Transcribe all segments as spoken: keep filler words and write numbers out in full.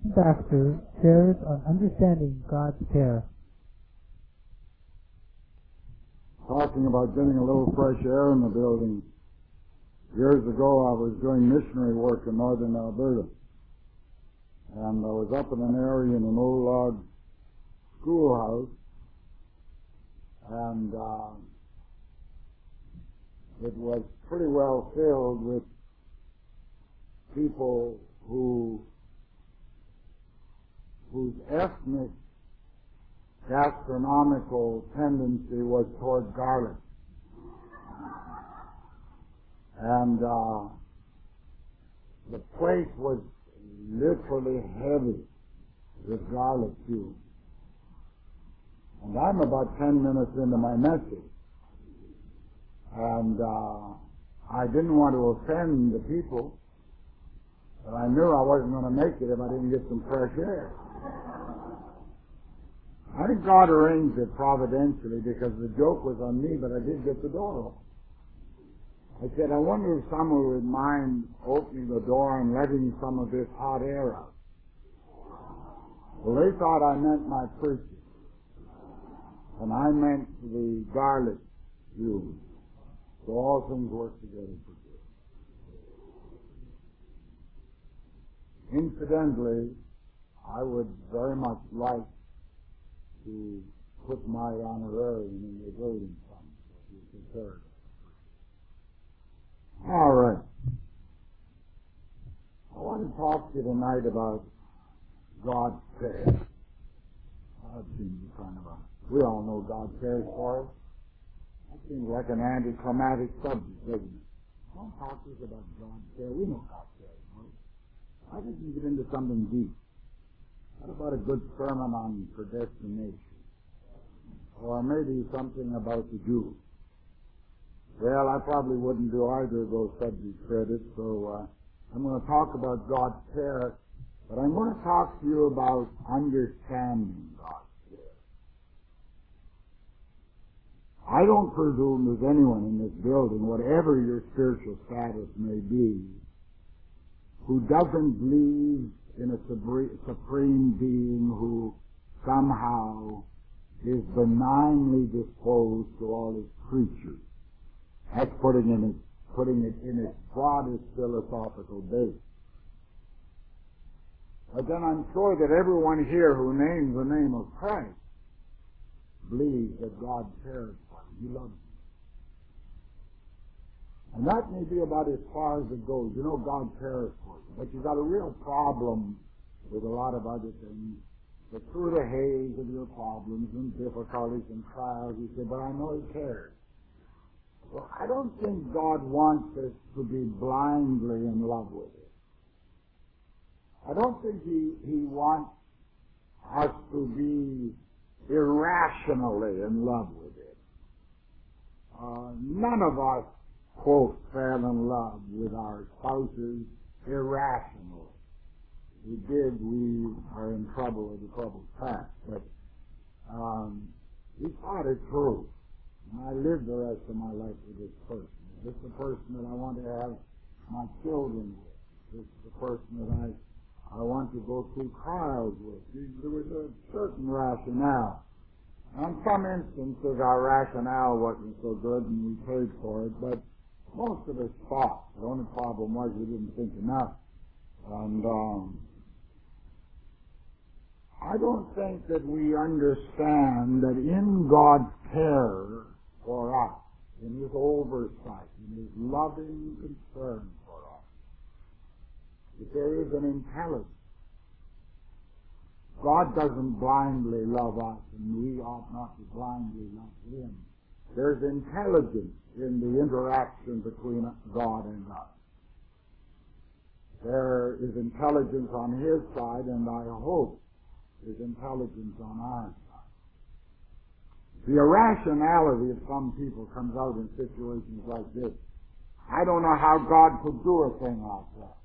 Baxter shares on understanding God's care. Talking about getting a little fresh air in the building. Years ago I was doing missionary work in northern Alberta. And I was up in an area in an old log schoolhouse. And uh, it was pretty well filled with people who whose ethnic gastronomical tendency was toward garlic. And uh, the place was literally heavy with garlic fumes. And I'm about ten minutes into my message. And uh, I didn't want to offend the people, but I knew I wasn't going to make it if I didn't get some fresh air. I think God arranged it providentially because the joke was on me, but I did get the door open. I said, I wonder if someone would mind opening the door and letting some of this hot air out. Well, they thought I meant my preaching, and I meant the garlic fumes. So all things work together for good. Incidentally, I would very much like to put my honorarium in the voting fund, if you consider it. All right. I want to talk to you tonight about God's care. That seems kind of a, we all know God cares for us. That seems like an anticlimactic subject, doesn't it? Don't talk to us about God's care. We know God cares for us. I think we can get into something deep. What about a good sermon on predestination? Or maybe something about the Jews? Well, I probably wouldn't do either of those subject credits, so uh, I'm going to talk about God's care, but I'm going to talk to you about understanding God's care. I don't presume there's anyone in this building, whatever your spiritual status may be, who doesn't believe in a supreme being who somehow is benignly disposed to all his creatures. That's putting, in it, putting it in its broadest philosophical base. But then I'm sure that everyone here who names the name of Christ believes that God cares for him. He loves him. And that may be about as far as it goes. You know God cares for you. But you've got a real problem with a lot of other things. But through the haze of your problems and difficulties and trials, you say, but I know he cares. Well, I don't think God wants us to be blindly in love with it. I don't think he, he wants us to be irrationally in love with it. Uh, none of us, quote, fell in love with our spouses irrationally. If we did, we are in trouble with the trouble's past. But um, we thought it through. And I lived the rest of my life with this person. This is the person that I want to have my children with. This is the person that I I want to go through trials with. There was a certain rationale. On some instances, our rationale wasn't so good and we paid for it, but most of us thought. The only problem was we didn't think enough. And um, I don't think that we understand that in God's care for us, in his oversight, in his loving concern for us, that there is an intelligence. God doesn't blindly love us, and we ought not to blindly love him. There's intelligence in the interaction between God and us. There is intelligence on his side, and I hope there's intelligence on our side. The irrationality of some people comes out in situations like this. I don't know how God could do a thing like that.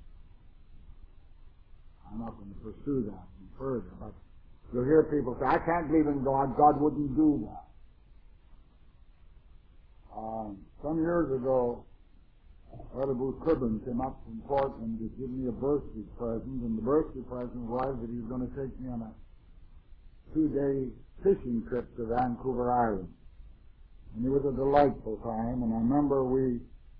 I'm not going to pursue that any further, but you'll hear people say, I can't believe in God. God wouldn't do that. Um, some years ago, Brother Bruce Cribbin came up from Portland to give me a birthday present, and the birthday present was that he was going to take me on a two-day fishing trip to Vancouver Island. And it was a delightful time, and I remember we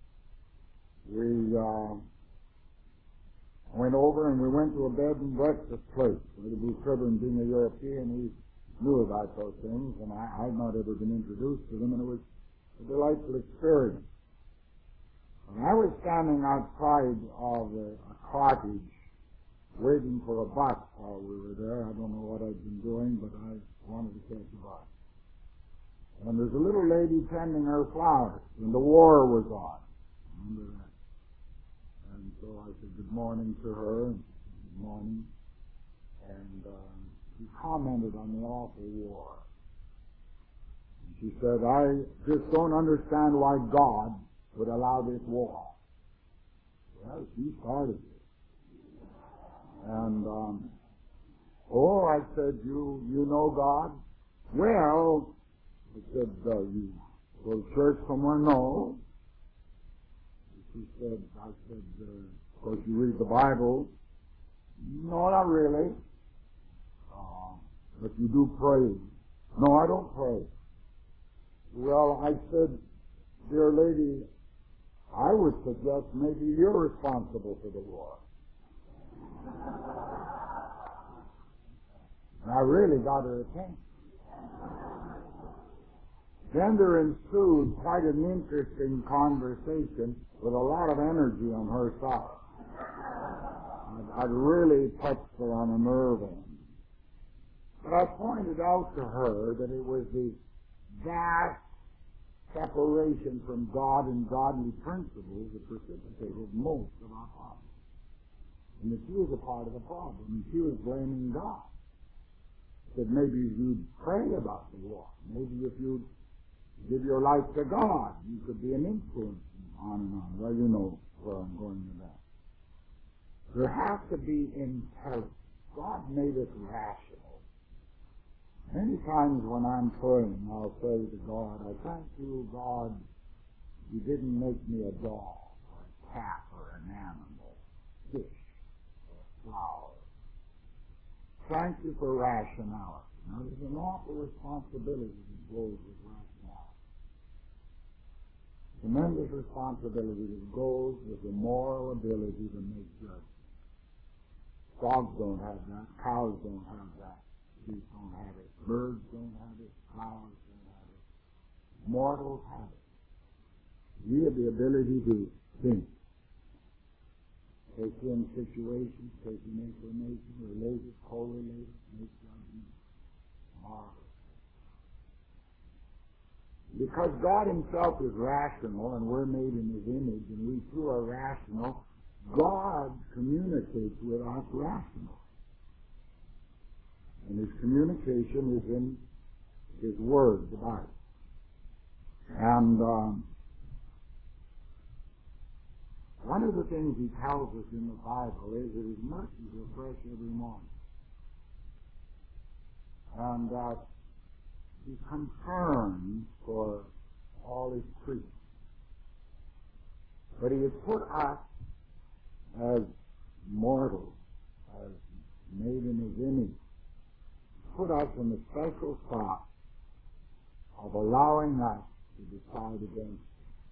we uh, went over and we went to a bed and breakfast place. Brother Bruce Cribbin, being a European, he knew about those things, and I had not ever been introduced to them, and it was a delightful experience. And I was standing outside of a, a cottage waiting for a bus while we were there. I don't know what I'd been doing, but I wanted to catch a bus. And there's a little lady tending her flowers, and the war was on. Remember that? And so I said good morning to her, and good morning, and um, she commented on the awful war. And she said, I just don't understand why God would allow this war. Well, she started it. And, um, oh, I said, you you know God? Well, I said, uh, you go to church somewhere? No. She said, I said, uh, of course you read the Bible. No, not really. Uh, but you do pray. No, I don't pray. Well, I said, dear lady, I would suggest maybe you're responsible for the war. And I really got her attention. Then there ensued quite an interesting conversation with a lot of energy on her side. I'd, I'd really touched her on a nerve end. But I pointed out to her that it was the vast separation from God and godly principles that precipitated most of our problems. And that she was a part of the problem, and she was blaming God. That maybe if you'd pray about the war, maybe if you'd give your life to God, you could be an influence, on and on. Well, you know where I'm going with that. There has to be intelligence. God made us rational. Many times when I'm praying, I'll say to God, I thank you, God, you didn't make me a dog, or a cat, or an animal, fish, or a flower. Thank you for rationality. Now, there's an awful responsibility that goes with rationality. Tremendous responsibility that goes with the moral ability to make judgments. Dogs don't have that. Cows don't have that. Sheep don't have it. Birds don't have it. Flowers don't have it. Mortals have it. We have the ability to think. Take in situations, take in information, relate it, correlate it, make judgments. Marvelous. Because God himself is rational and we're made in his image and we too are rational, God communicates with us rational. And his communication is in his word, the Bible. And um, one of the things he tells us in the Bible is that his mercies are fresh every morning. And that he confirms for all his creatures. But he has put us as mortals, as made in his image, put us in the special spot of allowing us to decide against him.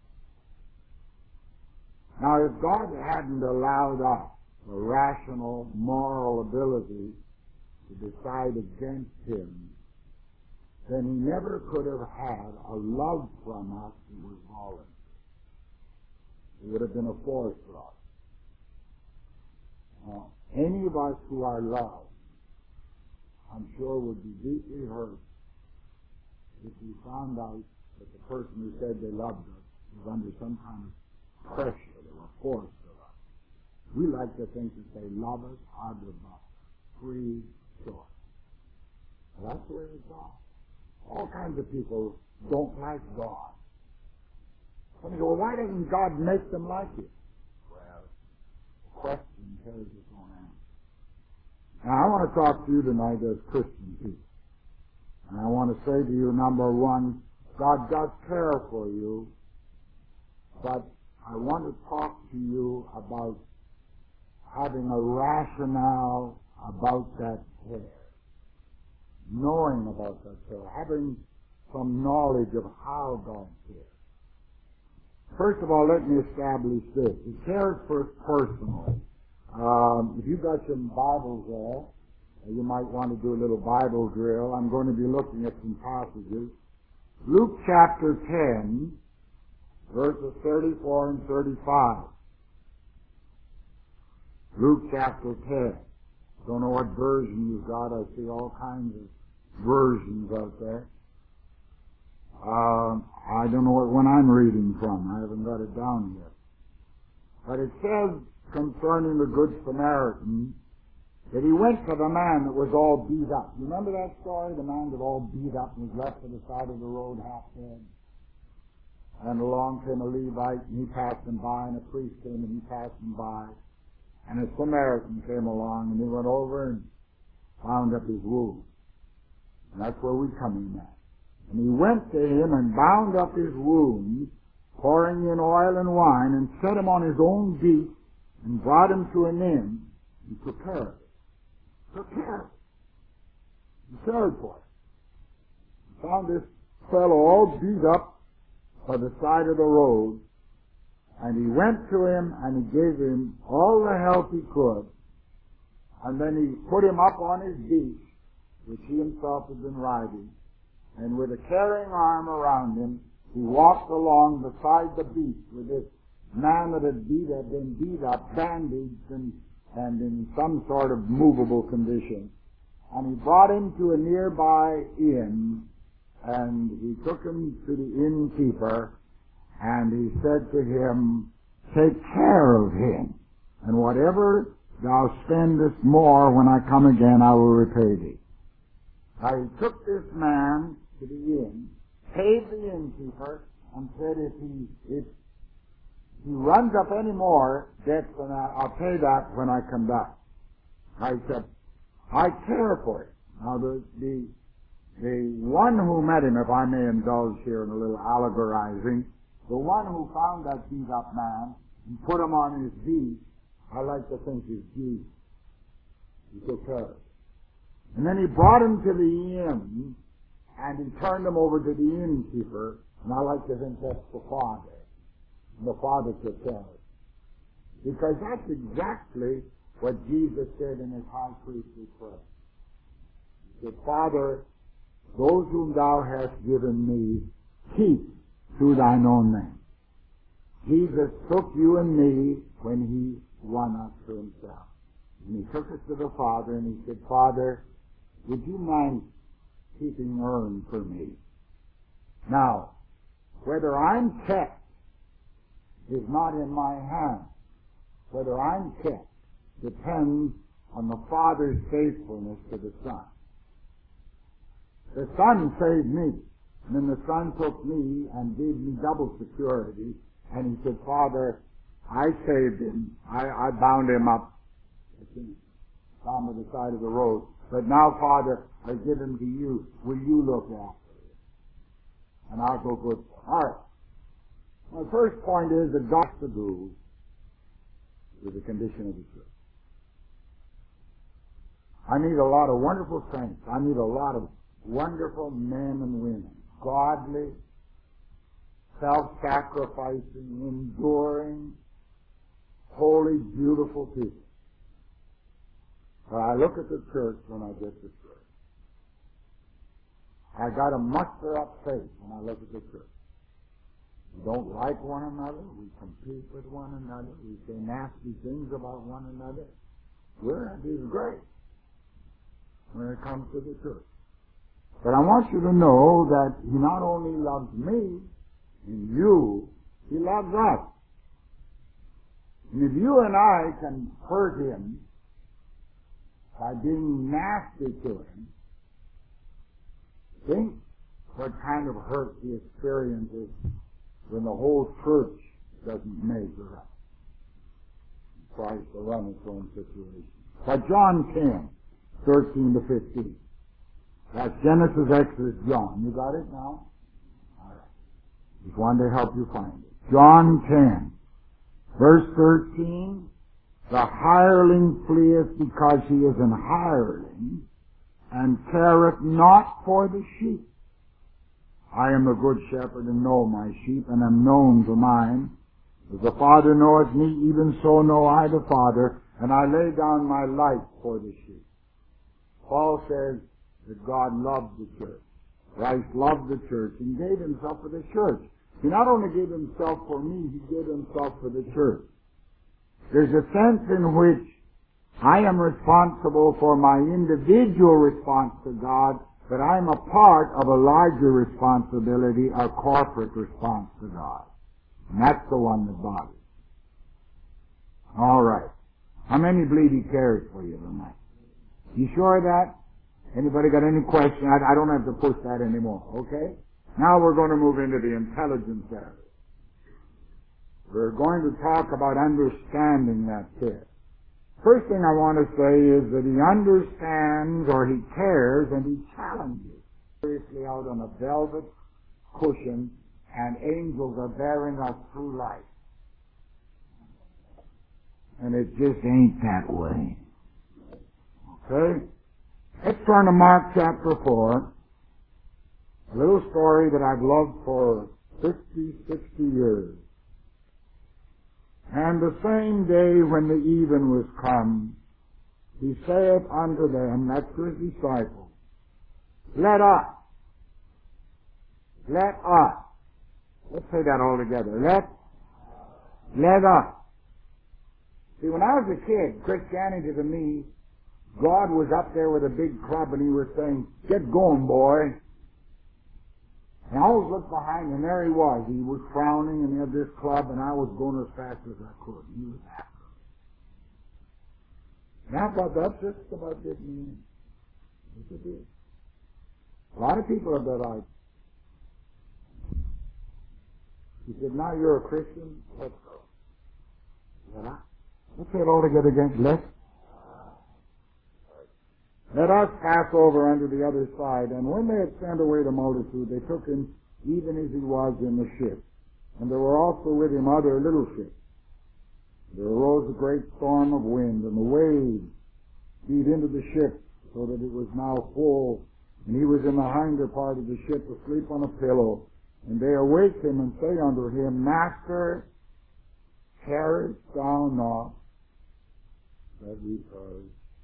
Now, if God hadn't allowed us the rational, moral ability to decide against him, then he never could have had a love from us that was voluntary. It would have been a force for us. Now, any of us who are loved, I'm sure would be deeply hurt if we found out that the person who said they loved us was under some kind of pressure. They were forced to us. We like to think that they love us out of a free choice. Well, that's the way it's God. All kinds of people don't like God. Some go, well, why doesn't God make them like it? Well, the question carries its own answer. Now, I want to talk to you tonight as Christian people. And I want to say to you, number one, God does care for you, but I want to talk to you about having a rationale about that care, knowing about that care, having some knowledge of how God cares. First of all, let me establish this. He cares first personally. Um, if you've got some Bibles there, you might want to do a little Bible drill. I'm going to be looking at some passages. Luke chapter ten, verses thirty-four and thirty-five. Luke chapter ten. Don't know what version you've got. I see all kinds of versions out there. Uh, I don't know what one I'm reading from. I haven't got it down yet. But it says concerning the Good Samaritan that he went to the man that was all beat up. You remember that story? The man that all beat up and was left to the side of the road half dead. And along came a Levite, and he passed him by, and a priest came, and he passed him by. And a Samaritan came along, and he went over and bound up his wound. And that's where we come in at. And he went to him and bound up his wound, pouring in oil and wine, and set him on his own beast, and brought him to an inn, and took care of it. Took care of it. He cared for it. He found this fellow all beat up by the side of the road, and he went to him and he gave him all the help he could, and then he put him up on his beast, which he himself had been riding, and with a carrying arm around him, he walked along beside the beast with this man that had beat, had been beat up, bandaged, and, and in some sort of movable condition. And he brought him to a nearby inn, and he took him to the innkeeper, and he said to him, "Take care of him, and whatever thou spendest more when I come again, I will repay thee." Now he took this man to the inn, paid the innkeeper, and said, if he, if he runs up any more debts than that, I'll pay that when I come back. I said, I care for it. Now the, the, the one who met him, if I may indulge here in a little allegorizing, the one who found that beat up man and put him on his beast, I like to think is Jesus. He took care of it. And then he brought him to the inn, and he turned him over to the innkeeper, and I like to think that's the Father. And the Father took care of it. Because that's exactly what Jesus said in his high priestly prayer. He said, "Father, those whom thou hast given me, keep through thine own name." Jesus took you and me when he won us to himself. And he took us to the Father, and he said, "Father, would you mind keeping urn for me?" Now, whether I'm kept is not in my hands. Whether I'm kept depends on the Father's faithfulness to the Son. The Son saved me, and then the Son took me and gave me double security, and he said, "Father, I saved him. I, I bound him up down by the side of the road. But now, Father, I give him to you. Will you look after him? And I'll go good for him." All right. My first point is that God has to do with the condition of the church. I meet a lot of wonderful saints. I meet a lot of wonderful men and women. Godly, self-sacrificing, enduring, holy, beautiful people. But I look at the church when I get to church. I got to muster up faith when I look at the church. We don't like one another. We compete with one another. We say nasty things about one another. We're in disgrace when it comes to the church. But I want you to know that he not only loves me and you, he loves us. And if you and I can hurt him by being nasty to him, think what kind of hurt he experiences when the whole church doesn't measure up. He tries to run its own situation. But John ten, thirteen to fifteen. That's Genesis, Exodus, John. You got it now? All right. Just wanted to help you find it. John ten, Verse thirteen, the hireling fleeth because he is an hireling, and careth not for the sheep. I am the good shepherd, and know my sheep, and am known to mine. As the Father knoweth me, even so know I the Father, and I lay down my life for the sheep. Paul says that God loved the church. Christ loved the church and gave himself for the church. He not only gave himself for me, he gave himself for the church. There's a sense in which I am responsible for my individual response to God, but I'm a part of a larger responsibility, a corporate response to God. And that's the one that bothers. All right. How many believe he cares for you tonight? You sure of that? Anybody got any question? I, I don't have to push that anymore, okay? Now we're going to move into the intelligence area. We're going to talk about understanding that care. First thing I want to say is that he understands, or he cares, and he challenges. Seriously out on a velvet cushion, and angels are bearing us through life. And it just ain't that way. Okay? Let's turn to Mark chapter four. A little story that I've loved for fifty, sixty years. And the same day when the even was come, he saith unto them, that's to his disciples, let us, let us, let's say that all together, let, let us. See, when I was a kid, Christianity to me, God was up there with a big club and he was saying, get going, boy. And I always looked behind, and there he was. He was frowning, and he had this club, and I was going as fast as I could. And he was after me. And I thought, that's just about it. Yes, it is. A lot of people have that idea. He said, now you're a Christian, let's go. Let us. Let's say it all together again. Let's. Let us pass over unto the other side. And when they had sent away the multitude, they took him even as he was in the ship. And there were also with him other little ships. There arose a great storm of wind, and the waves beat into the ship, so that it was now full. And he was in the hinder part of the ship, asleep on a pillow. And they awake him and say unto him, Master, carest thou not that we perish?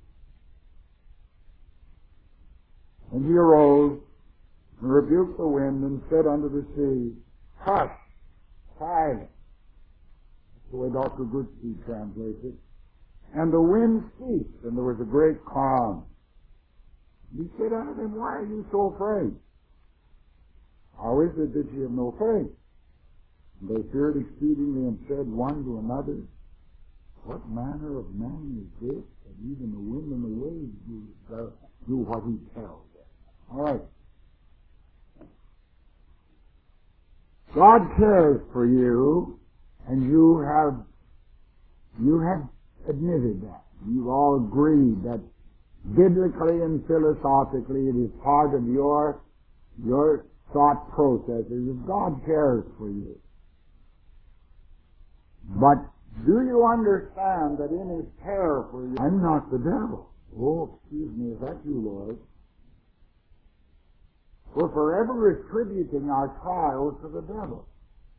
And he arose and rebuked the wind and said unto the sea, hush, silence. That's the way Doctor Goodspeed translates it. And the wind ceased, and there was a great calm. He said unto them, why are you so afraid? How is it that you have no faith? And they feared exceedingly and said one to another, what manner of man is this, that even the wind and the waves do, do what he tells? All right. God cares for you, and you have you have admitted that. You've all agreed that biblically and philosophically it is part of your your thought processes that God cares for you. But do you understand that in his care for you, I'm not the devil? Oh, excuse me, is that you, Lord? We're forever attributing our trials to the devil.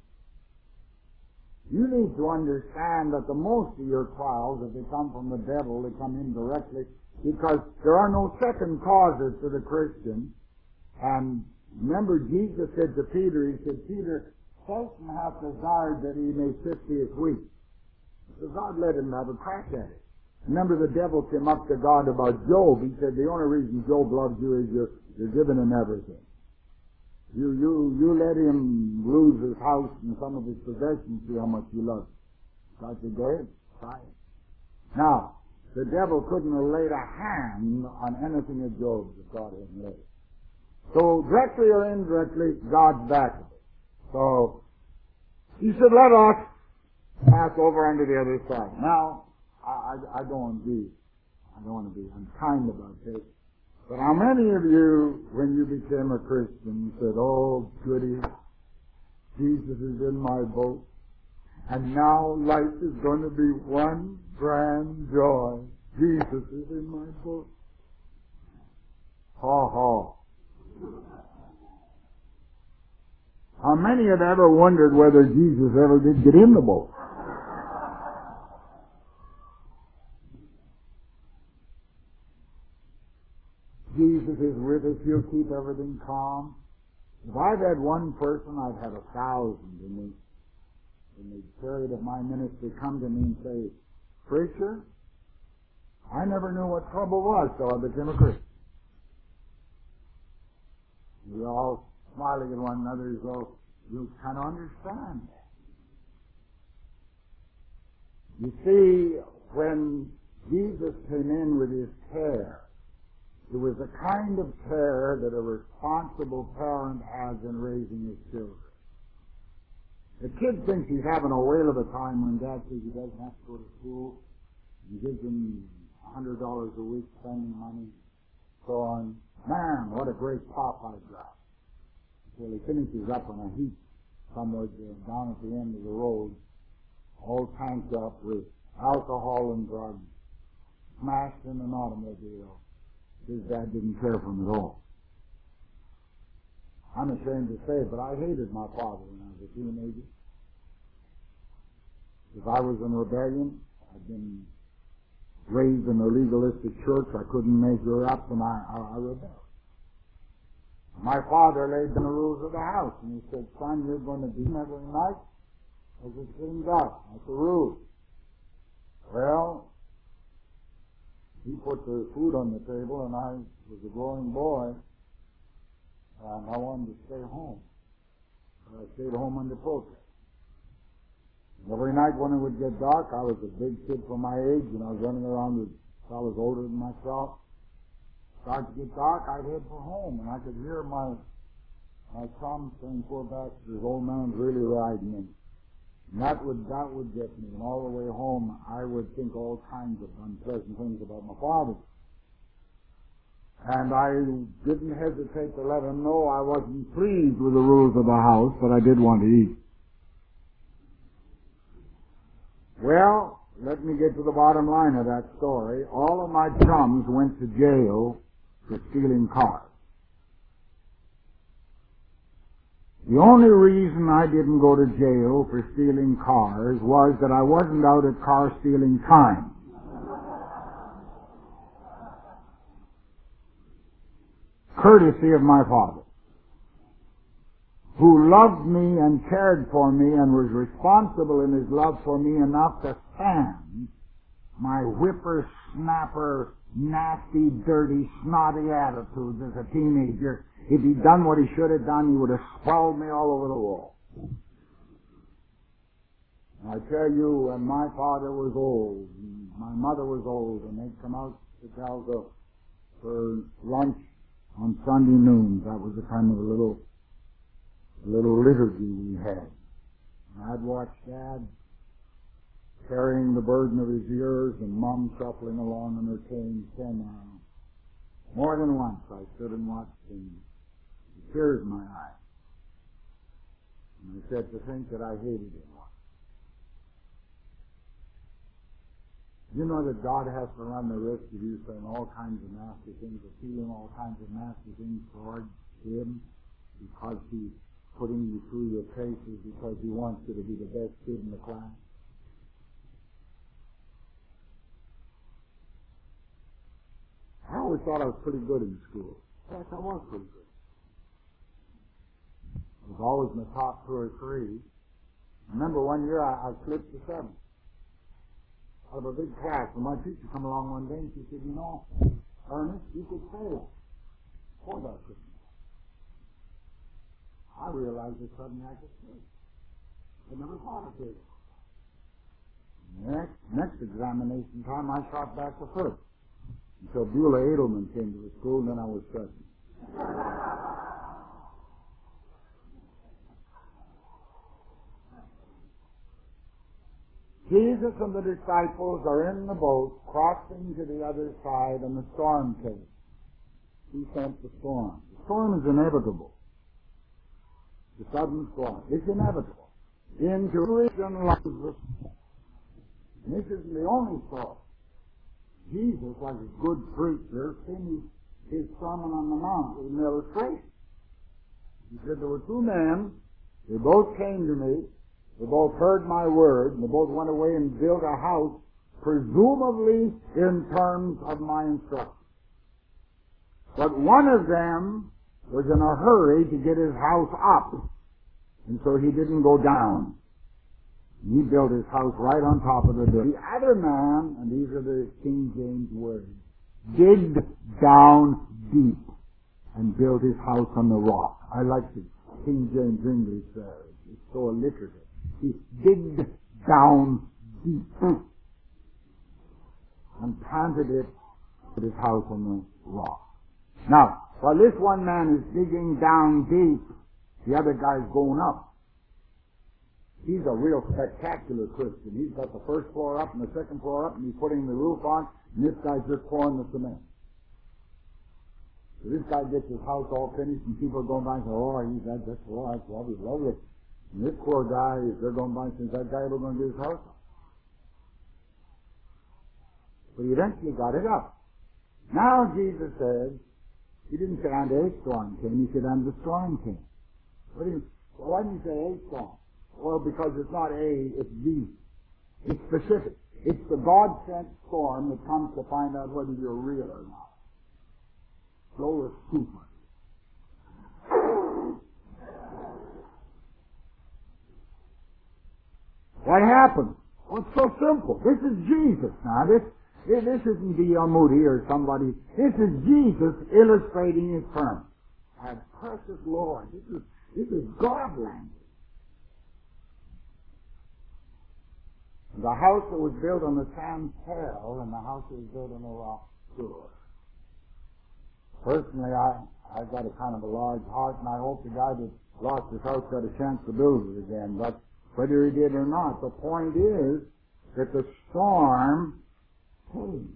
You need to understand that the most of your trials, if they come from the devil, they come indirectly, because there are no second causes to the Christian. And remember, Jesus said to Peter, he said, Peter, Satan hath desired that he may sift thee as wheat. So God let him have a crack at it. Remember, the devil came up to God about Job. He said, the only reason Job loves you is you're, you're giving him everything. You, you, you let him lose his house and some of his possessions, see how much you love him. God said, go ahead, try it. Now, the devil couldn't have laid a hand on anything of Job's that God hadn't laid. So, directly or indirectly, God's back of it. So, he said, let us pass over onto the other side. Now, I, I, I don't want to be, I don't want to be unkind about this. But how many of you, when you became a Christian, said, oh, goody, Jesus is in my boat, And now life is going to be one grand joy. Jesus is in my boat. Ha ha. How many have ever wondered whether Jesus ever did get in the boat? Jesus is with us. He'll keep everything calm. If I've had one person, I've had a thousand in the, in the period of my ministry come to me and say, "Preacher, I never knew what trouble was till I became a Christian." We all smiling at one another as though you kind of understand. You see, when Jesus came in with his care, it was the kind of care that a responsible parent has in raising his children. The kid thinks he's having a whale of a time when dad says he doesn't have to go to school. He gives him a hundred dollars a week spending money, so on. Man, what a great pop I got. Well, he finishes up on a heap somewhere down at the end of the road, all tanked up with alcohol and drugs, smashed in an automobile. His dad didn't care for him at all. I'm ashamed to say it, but I hated my father when I was a teenager. If I was in rebellion, I'd been raised in a legalistic church, I couldn't measure up, and I, I, I rebelled. My father laid down the rules of the house, and he said, "Son, you're going to be every night as it's getting dark. That's the rule." Well, he put the food on the table, and I was a growing boy, and I wanted to stay home. So I stayed home under protest. And every night when it would get dark, I was a big kid for my age, and I was running around with fellows older than myself. Started to get dark, I'd head for home, and I could hear my my chum saying, "Poor bastard, old man's really riding him." And that would that would get me. And all the way home, I would think all kinds of unpleasant things about my father. And I didn't hesitate to let him know I wasn't pleased with the rules of the house, but I did want to eat. Well, let me get to the bottom line of that story. All of my chums went to jail for stealing cars. The only reason I didn't go to jail for stealing cars was that I wasn't out at car stealing time. Courtesy of my father, who loved me and cared for me and was responsible in his love for me enough to stand my whipper-snapper, nasty, dirty, snotty attitudes as a teenager. If he'd done what he should have done, he would have sprawled me all over the wall. And I tell you, when my father was old, and my mother was old, and they'd come out to Calga for lunch on Sunday noons, that was the kind of a little, a little liturgy we had. And I'd watch Dad carrying the burden of his years and Mom shuffling along in her cane ten miles. More than once I stood and watched him, with tears in my eyes. And I said to think that I hated him. You know that God has to run the risk of you saying all kinds of nasty things, or feeling all kinds of nasty things toward him, because he's putting you through your paces, because he wants you to be the best kid in the class. I always thought I was pretty good in school. Yes, I was pretty good. I was always in the top two or three. I remember one year I, I slipped to seventh out of a big class, and my teacher come along one day and she said, "You know, Ernest, you could fail." Boy, that couldn't. I realized that suddenly I could fail. I never thought of it. Next, next examination time, I shot back to first until Beulah Edelman came to the school, and then I was second. Jesus and the disciples are in the boat, crossing to the other side, and the storm came. He sent the storm. The storm is inevitable. The sudden storm. It's inevitable. into Christian life. And this isn't the only thought. Jesus, like a good preacher, finished his Sermon on the Mount with an illustration. He said there were two men, they both came to me, they both heard my word, and they both went away and built a house, presumably in terms of my instruction. But one of them was in a hurry to get his house up, and so he didn't go down. He built his house right on top of the dirt. The other man, and these are the King James words, digged down deep and built his house on the rock. I like the King James English there. It's so alliterative. He digged down deep and planted it with his house on the rock. Now, while this one man is digging down deep, the other guy's going up. He's a real spectacular Christian. He's got the first floor up and the second floor up, and he's putting the roof on, and this guy's just pouring the cement. So this guy gets his house all finished, and people are going by and say, oh, he's that, that's, oh, that's lovely, lovely. And this poor guy, they're going by and say, is that guy ever going to get his house up? But he eventually got it up. Now Jesus says, he didn't say, and a storm came, he said, and the storm came. What do you, well, why didn't he say a storm? Well, because it's not A, it's B. It's specific. It's the God-sent storm that comes to find out whether you're real or not. Blow a scoop. What happened? Well, it's so simple. This is Jesus now. This, this isn't D L Moody or somebody. This is Jesus illustrating his terms. Our precious Lord. This is, this is God language. The house that was built on the sand fell, and the house that was built on the rock stood. Personally, I, I've got a kind of a large heart, and I hope the guy that lost his house got a chance to build it again. But whether he did or not, the point is that the storm came.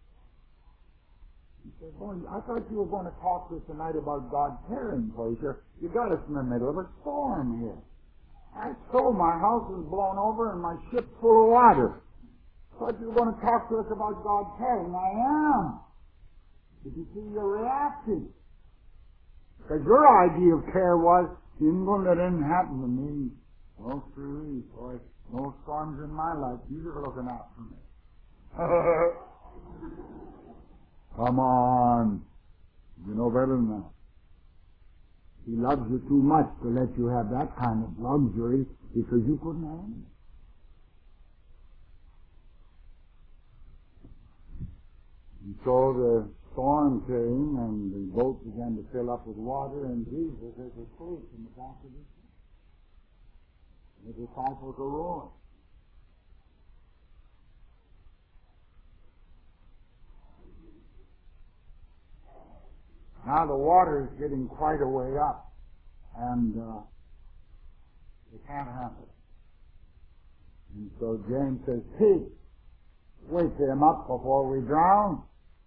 He said, boy, I thought you were going to talk to us tonight about God caring for you. You got us in the middle of a storm here. I told my house was blown over and my ship's full of water. Thought you were going to talk to us about God caring. I am. Did you see your reaction? Because your idea of care was, you ain't going to let anything happen to me. Oh, sweet, boy, no storms in my life. You're looking out for me. Come on. You know better than that. He loves you too much to let you have that kind of luxury because you couldn't handle it. And so the storm came and the boat began to fill up with water, and Jesus was asleep in the back of the ship. The disciples arose. Now the water is getting quite a way up, and uh, they can't handle it. And so James says, Pete, wake him up before we drown.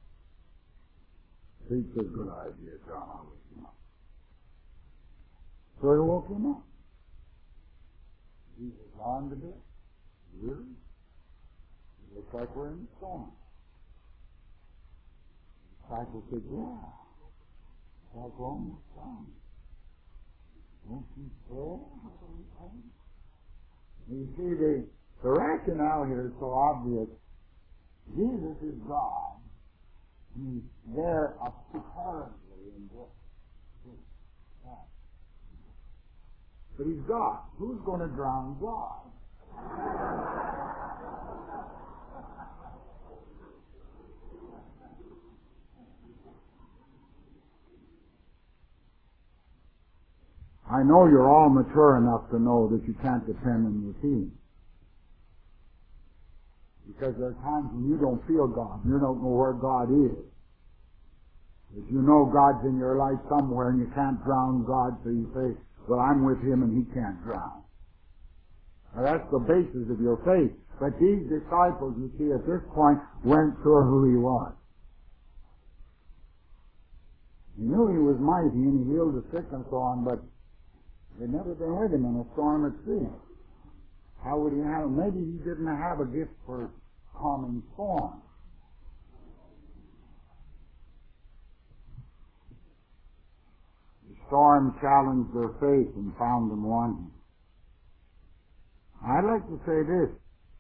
Pete says, good idea, John, I'll wake him up. So he woke him up. Jesus on to bed. Really? It looks like we're in the storm. The disciple said, yeah. How long is time? Won't you pray? You see, the, the rationale here is so obvious. Jesus is God. He's there apparently in this. But he's God. Who's going to drown God? I know you're all mature enough to know that you can't depend on your team. Because there are times when you don't feel God, you don't know where God is. If you know God's in your life somewhere and you can't drown God, so you say, well, I'm with him and he can't drown. Now that's the basis of your faith. But these disciples, you see, at this point, weren't sure who he was. He knew he was mighty and he healed the sick and so on, but they'd never been with him in a storm at sea. How would he handle? Maybe he didn't have a gift for calming storms. The storm challenged their faith and found them wanting. I'd like to say this.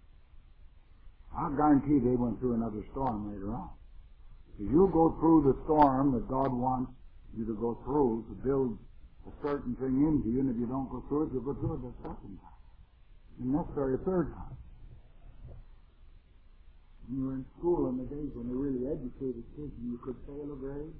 I guarantee they went through another storm later on. If you go through the storm that God wants you to go through to build a certain thing into you, and if you don't go through it, you'll go through it the second time. And necessary a third time. When you were in school in the days when they really educated kids and you could fail a grade.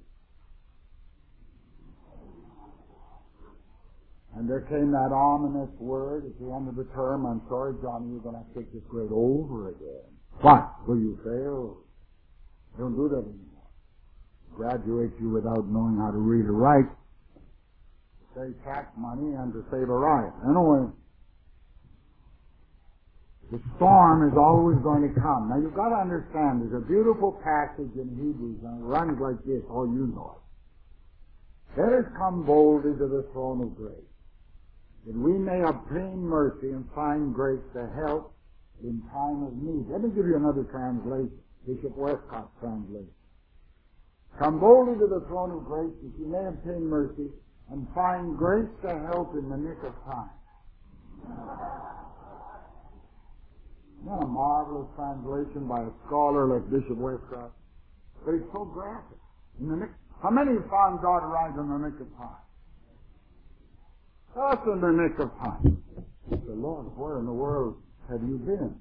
And there came that ominous word at the end of the term, I'm sorry, Johnny, you're going to have to take this grade over again. What? Will you fail? Don't do that anymore. Graduate you without knowing how to read or write, to save tax money and to save a riot. Anyway, the storm is always going to come. Now you've got to understand, there's a beautiful passage in Hebrews, and it runs like this, all you know it. Let us come boldly to the throne of grace, that we may obtain mercy and find grace to help in time of need. Let me give you another translation, Bishop Westcott's translation. Come boldly to the throne of grace that you may obtain mercy and find grace to help in the nick of time. Isn't that a marvelous translation by a scholar like Bishop Westcott? But it's so graphic. In the nick, how many found God right in the nick of time? Us in the nick of time. The Lord, where in the world have you been?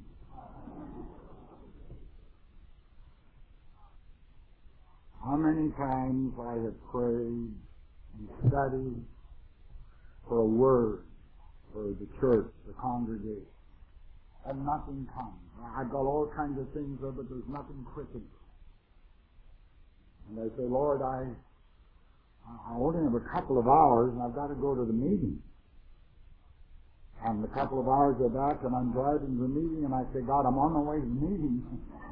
How many times I have prayed and studied for a word for the church, the congregation, and nothing comes. I've got all kinds of things there, but there's nothing quickened. And I say, Lord, I, I only have a couple of hours, and I've got to go to the meeting. And a couple of hours are back, and I'm driving to the meeting, and I say, God, I'm on my way to the meeting.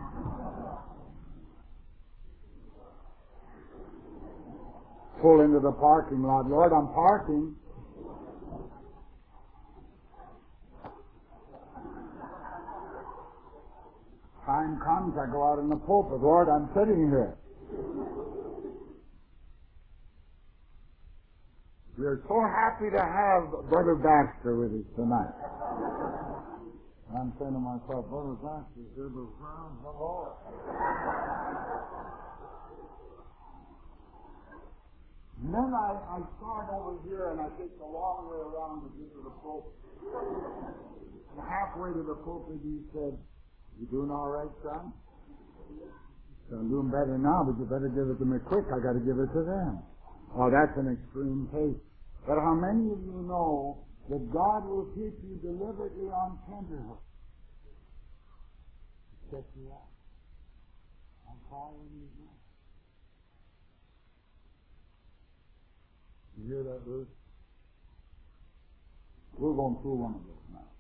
Pull into the parking lot. Lord, I'm parking. Time comes, I go out in the pulpit. Lord, I'm sitting here. We're so happy to have Brother Baxter with us tonight. I'm saying to myself, Brother Baxter, here the friends of the Lord. And then I, I start over here and I take the long way around to get to the pulpit. And halfway to the pulpit he said, you doing all right, son? So I'm doing better now, but you better give it to me quick. I got to give it to them. Oh, that's an extreme case. But how many of you know that God will keep you deliberately on tenterhooks? Check you out. I'm following you now. You hear that, Ruth? We're going through one of those now.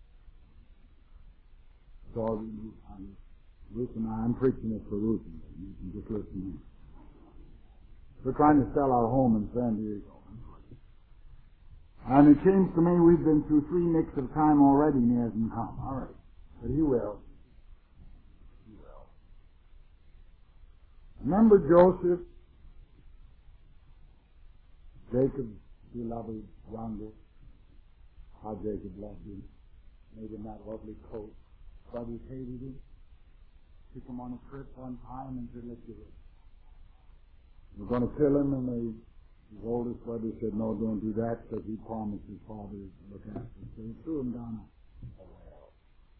So, um, Ruth and I, I'm preaching it for Ruth and you can just listen to me. We're trying to sell our home in San Diego. And it seems to me we've been through three nicks of time already and he hasn't come. All right. But he will. He will. Remember Joseph? Jacob, beloved younger. How Jacob loved him. Made him that lovely coat. Brothers hated him. Took him on a trip one time and said, let's get it. We're going to kill him, and they, his oldest brother said, no, don't do that, because he promised his father to look after him. So he threw him down a well.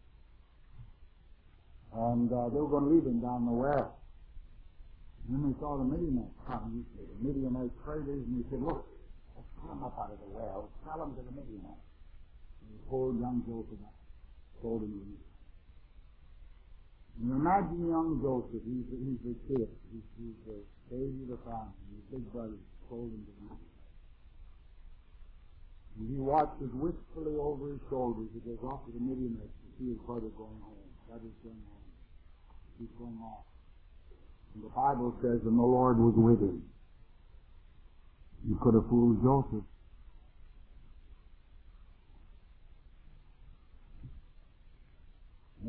And uh, they were going to leave him down the well. And then they saw the Midianites coming. The Midianite traders, and he said, look, let's pull him up out of the well. Sell him to the Midianites. And he pulled young Joseph up, sold him to the Midianites. And imagine young Joseph, he's, he's a kid, he's, he's the baby of the family, his big brother sold him to the Midianites. And he watches wistfully over his shoulders as he goes off to the Midianites to see his brother going home. That is going home. He's going off. And the Bible says, and the Lord was with him. You could have fooled Joseph.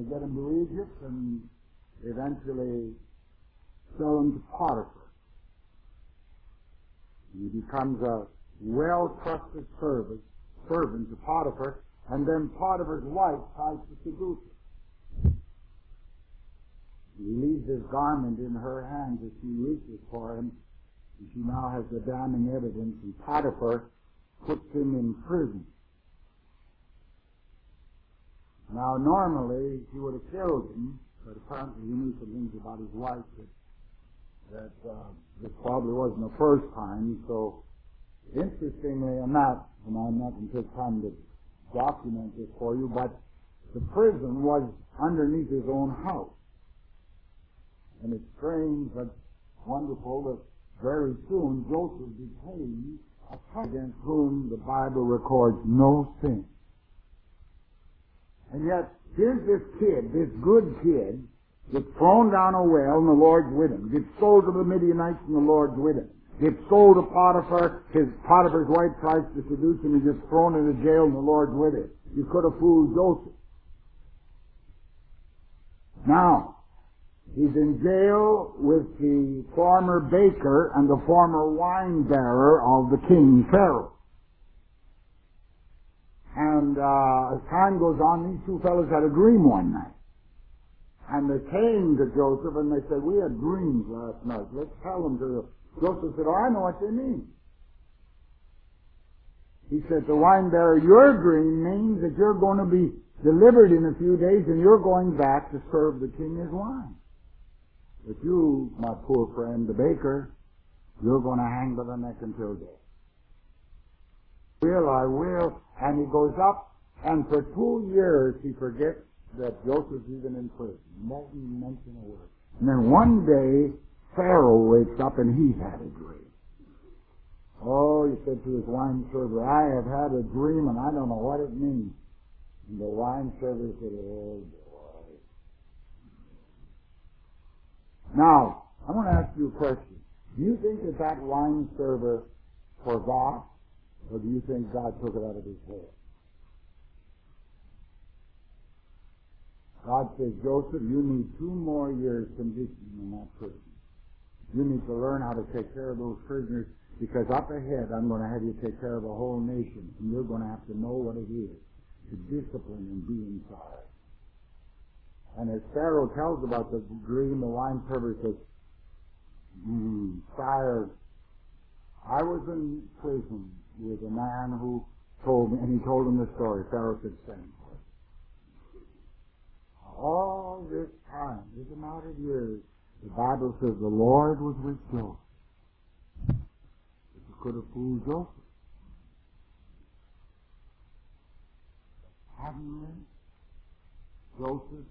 They get him to Egypt and eventually sell him to Potiphar. He becomes a well-trusted servant, servant to Potiphar, and then Potiphar's wife tries to seduce him. He leaves his garment in her hands as she reaches for him, and she now has the damning evidence, and Potiphar puts him in prison. Now, normally, he would have killed him, but apparently he knew some things about his wife that, that uh, this probably wasn't the first time. So, interestingly enough, and I'm not going to take time to document this for you, but the prison was underneath his own house. And it's strange but wonderful that very soon Joseph became a son against whom the Bible records no sin. And yet, here's this kid, this good kid, gets thrown down a well and the Lord's with him. Gets sold to the Midianites and the Lord's with him. Gets sold to Potiphar, his Potiphar's wife tries to seduce him, he gets thrown into jail and the Lord's with him. You could have fooled Joseph. Now, he's in jail with the former baker and the former wine bearer of the king Pharaoh. And uh, as time goes on, these two fellows had a dream one night. And they came to Joseph and they said, we had dreams last night. Let's tell them to the... Joseph said, oh, I know what they mean. He said, the wine bearer, your dream means that you're going to be delivered in a few days and you're going back to serve the king his wine. But you, my poor friend, the baker, you're going to hang by the neck until death. Will, I will. And he goes up, and for two years he forgets that Joseph's even in prison. He doesn't mention a word. And then one day, Pharaoh wakes up and he's had a dream. Oh, he said to his wine server, I have had a dream and I don't know what it means. And the wine server said, oh boy. Now, I want to ask you a question. Do you think that that wine server forgot? Or do you think God took it out of his head? God says, Joseph, you need two more years conditioning in that prison. You need to learn how to take care of those prisoners, because up ahead I'm going to have you take care of a whole nation, and you're going to have to know what it is to discipline and be in charge. And as Pharaoh tells about the dream, the wine server says, mm, Sire, I was in prison with a man who told me, and he told him the story. Pharaoh said, same for it. All this time, this amount of years, the Bible says the Lord was with Joseph. If you could have fooled Joseph. Haven't you? Joseph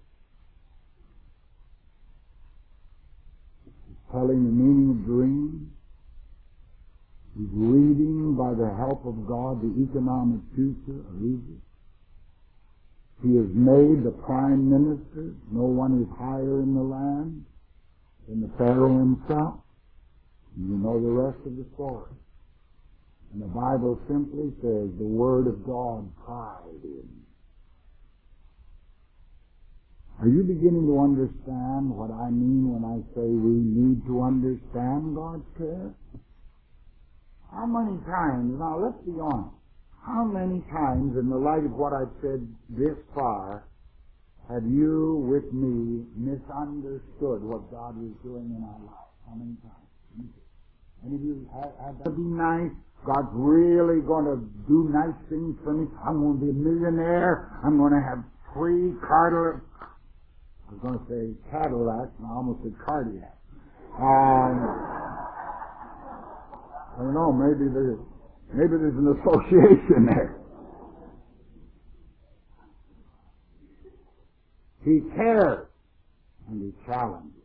is telling the meaning of dreams. He's reading, by the help of God, the economic future of Egypt. He is made the prime minister. No one is higher in the land than the Pharaoh himself. And you know the rest of the story. And the Bible simply says the Word of God cried in. Are you beginning to understand what I mean when I say we need to understand God's care? How many times, now let's be honest, how many times in the light of what I've said this far have you, with me, misunderstood what God is doing in our lives? How many times? Any of you have, have that? Be nice. God's really going to do nice things for me. I'm going to be a millionaire. I'm going to have three Cadillac. I was going to say Cadillac, and I almost said cardiac. Um... I don't know, maybe there's, maybe there's an association there. He cares and he challenges.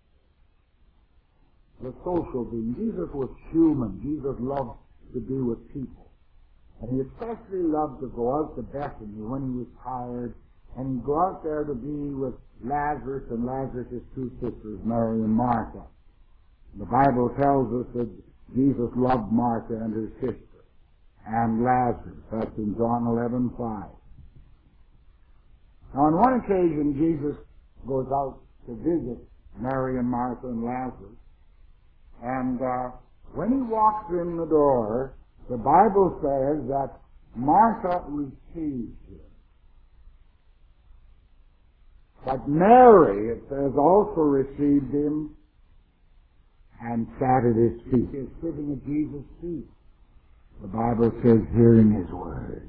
The social being. Jesus was human. Jesus loved to be with people. And he especially loved to go out to Bethany when he was tired, and he'd go out there to be with Lazarus and Lazarus' two sisters, Mary and Martha. The Bible tells us that Jesus loved Martha and her sister, and Lazarus. That's in John eleven five. Now, on one occasion, Jesus goes out to visit Mary and Martha and Lazarus. And uh, when he walks in the door, the Bible says that Martha receives him. But Mary, it says, also received him and sat at his feet. He is sitting at Jesus' feet. The Bible says, hearing his word.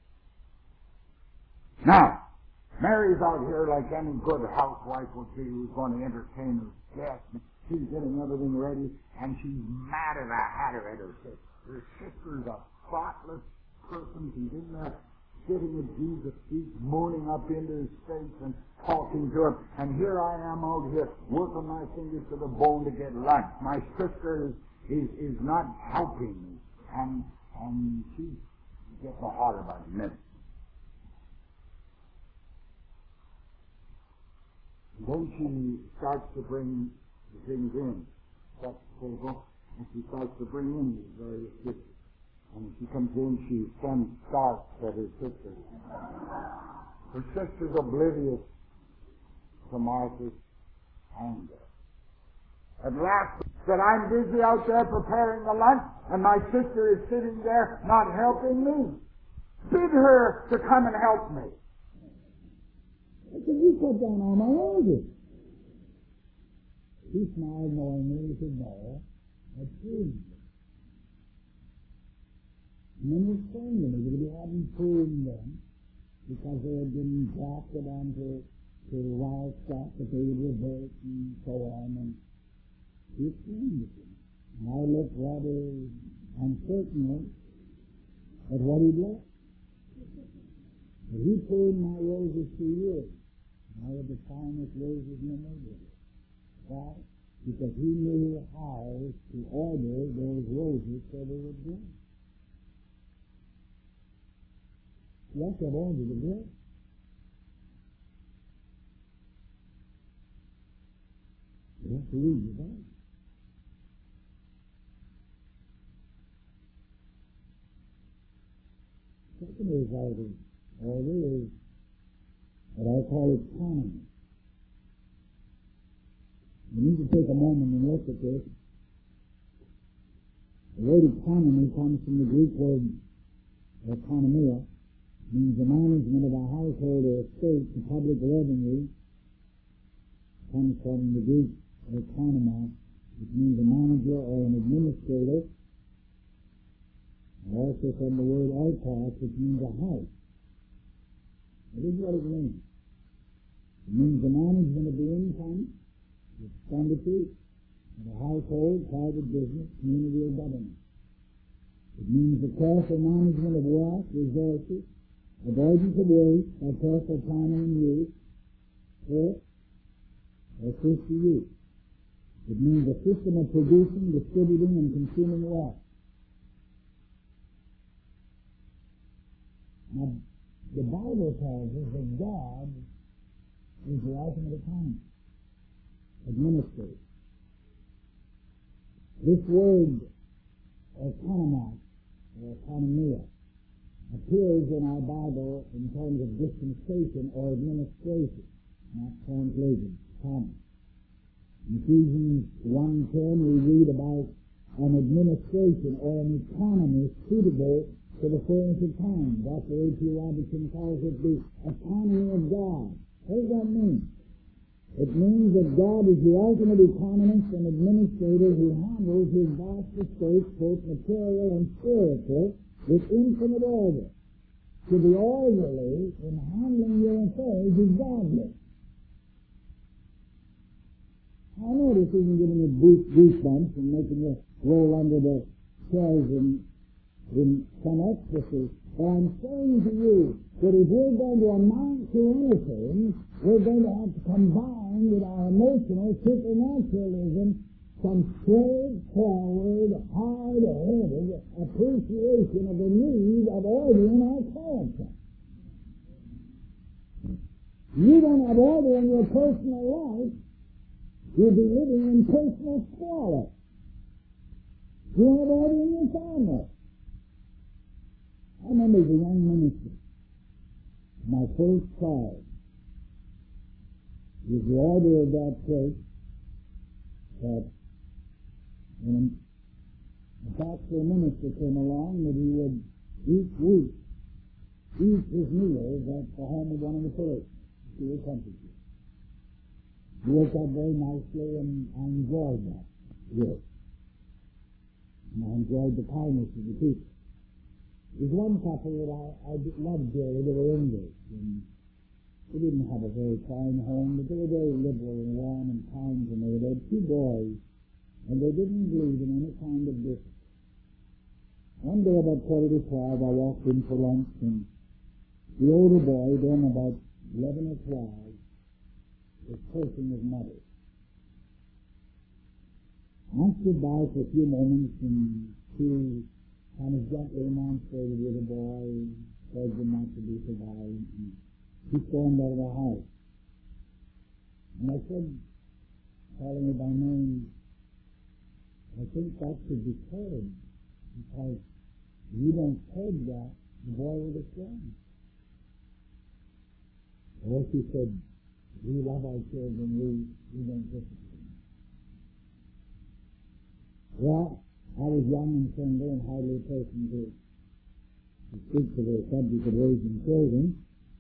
Now, Mary's out here like any good housewife would be who's going to entertain her guests. She's getting everything ready, and she's mad as a hatter at her sister. Her sister's a thoughtless person. She's in there sitting at Jesus' feet, mooning up into his face and talking to him. And here I am out here working my fingers to the bone to get lunch. My sister is is, is not helping me. And, and she gets a hotter by the minute. Then she starts to bring the things in, sets the table, and she starts to bring in these various dishes. And when she comes in, she sends starts at her sister. Her sister's oblivious to Martha's anger. At last, said, I'm busy out there preparing the lunch, and my sister is sitting there not helping me. Bid her to come and help me. I said, you put down all my orders. He smiled knowingly. He said, no, that's true. And then he explained to me that he hadn't pruned them because they had been grafted onto to wild stock that they would revert and so on. And he explained it to me. And I looked rather uncertainly at what he'd left. But he pruned my roses for years. I had the finest roses in the neighborhood. Why? Because he knew how to order those roses so they would grow. You have to have ordered to grow. You have to read your Bible. Second result of order is what I call economy. You need to take a moment and look at this. The word economy comes from the Greek word economia, means the management of a household or estate, the public revenue, comes from the Greek economos, which means a manager or an administrator, and also from the word oikos, which means a house. This is what it means. It means the management of the income, the expenditure of a household, private business, community, or government. It means the careful management of wealth, resources, avoidance of waste by careful planning and use, for or thrifty use. It means a system of producing, distributing, and consuming wealth. Now, the Bible tells us that God is the ultimate economy, administrator. This word, economos, or economia, appears in our Bible in terms of dispensation or administration, not translation, common. In Ephesians one ten, we read about an administration or an economy suitable to the fullness of time. Doctor A T Robertson calls it the economy of God. What does that mean? It means that God is the ultimate economist and administrator who handles his vast estates, both material and spiritual, with infinite order. To be orderly in handling your affairs is godly. I know this isn't giving you goosebumps and making you roll under the chairs in, in some ecstasy, but I'm saying to you that if we're going to amount to anything, we're going to have to combine with our emotional supernaturalism some straightforward, hard-headed appreciation of the need of order in our character. You don't have order in your personal life, you'll be living in personal squalor. You don't have order in your family. I remember as a young minister, my first child, It was the order of that church that when a pastor minister came along, that he would each week eat his meals at the home of one of the parishioners to accomplish it. He worked out very nicely, and I enjoyed that work. And I enjoyed the kindness of the people. There's one couple that I, I loved dearly. They were English, and they didn't have a very fine home, but they were very liberal and warm and kind to me. They had two boys, and they didn't believe in any kind of discipline. One day about quarter to twelve, I walked in for lunch, and the older boy, then about eleven or twelve, was cursing his mother. I stood by for a few moments, and she kind of gently remonstrated with the boy, begged him not to be so violent, and he stormed out of the house. And I said, calling her by name, I think that should be curbed, because you don't curb that, the boy will get strong. Or she said, we love our children, we, we don't discipline. Well, I was young and single and hardly a person to, to speak to the subject of raising children.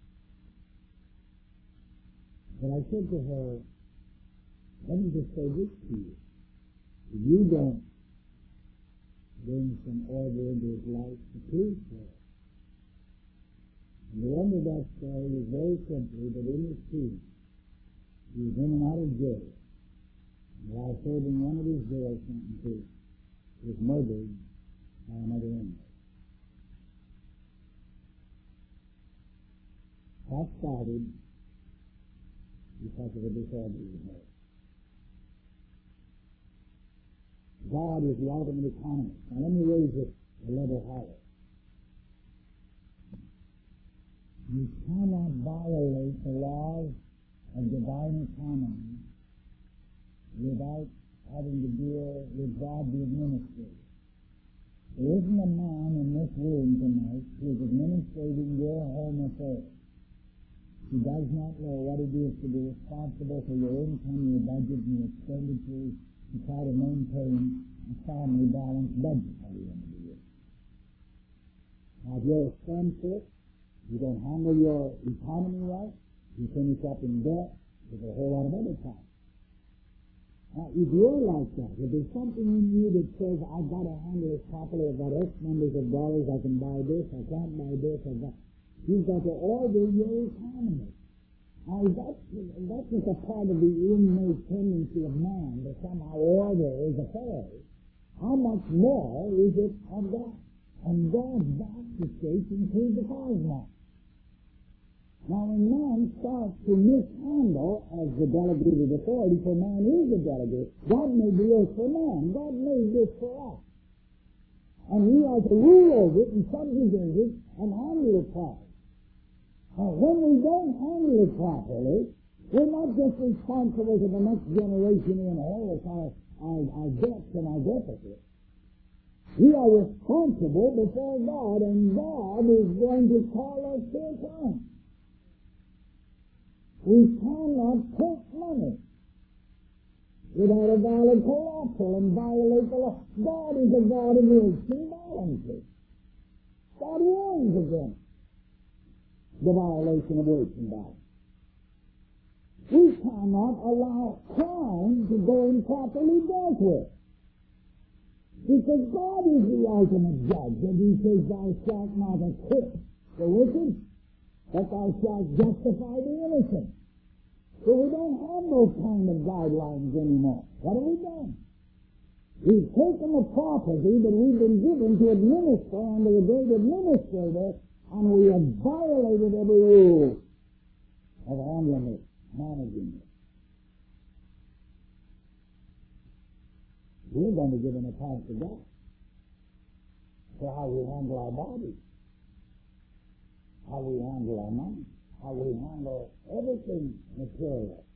But I said to her, let me just say this to you. If you don't bring some order into his life to please her. And the end of that story is very simply that in his teens, he was in and out of jail. And while serving one of his jail sentences, he was murdered by another inmate. That started because of a disorder he had. God is the ultimate economist. Now let me raise it a level higher. You cannot violate the laws of divine economy without having to deal with God the administrator. There isn't a man in this room tonight who is administrating your home affairs. He does not know what it is to be responsible for your income, your budget, and your expenditures, to try to maintain a family balanced budget by the end of the year. Now, if you're a spendthrift, you don't handle your economy right, you finish up in debt with a whole lot of other problems. Now, if you're like that, if there's something in you that says, I've got to handle this properly, I've got X numbers of dollars, I can buy this, I can't buy this, I've got... You've got to order your economy. Now, that's, that's just a part of the innate tendency of man to somehow order his affairs. How much more is it of God? And God's vast estates include the cosmos. Now, when man starts to mishandle as the delegated authority, for man is the delegate, God made the earth for man. God made this for us. And we are to rule over it and subjugate it and handle it properly. Now, when we don't handle it properly, we're not just responsible to the next generation in all of our, our, our debts and our deficits. We are responsible before God, and God is going to call us to account. We cannot print money without a valid collateral and violate the law. God is a God of weights and balances. God warns against the violation of weights and balances. We cannot allow crime to go improperly dealt with. Because God is the ultimate judge, and He says, thou shalt not acquit the wicked, but thou shalt justify the innocent. So we don't have those kind of guidelines anymore. What have we done? We've taken the property that we've been given to administer under the great administrator, and we have violated every rule of handling it, managing it. We're going to give an account to God for how we handle our bodies, how we handle our money, how we handle everything material.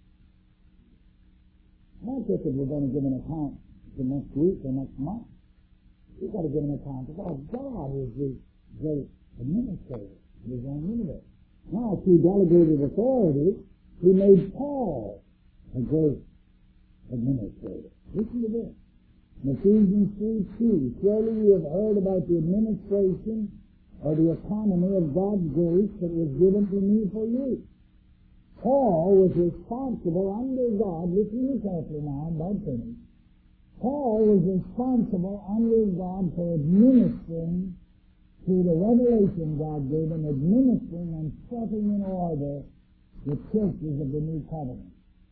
Not just that we're going to give an account the next week or next month. We've got to give an account to God. God is the great administrator of His own universe. Now, through delegated authority, He made Paul a great administrator. Listen to this. In Ephesians three two, surely you have heard about the administration or the economy of God's grace that was given to me for you. Paul was responsible under God. Listen to me carefully now, I'm about finished. Paul was responsible under God for administering through the revelation God gave him, administering and setting in order the churches of the new covenant.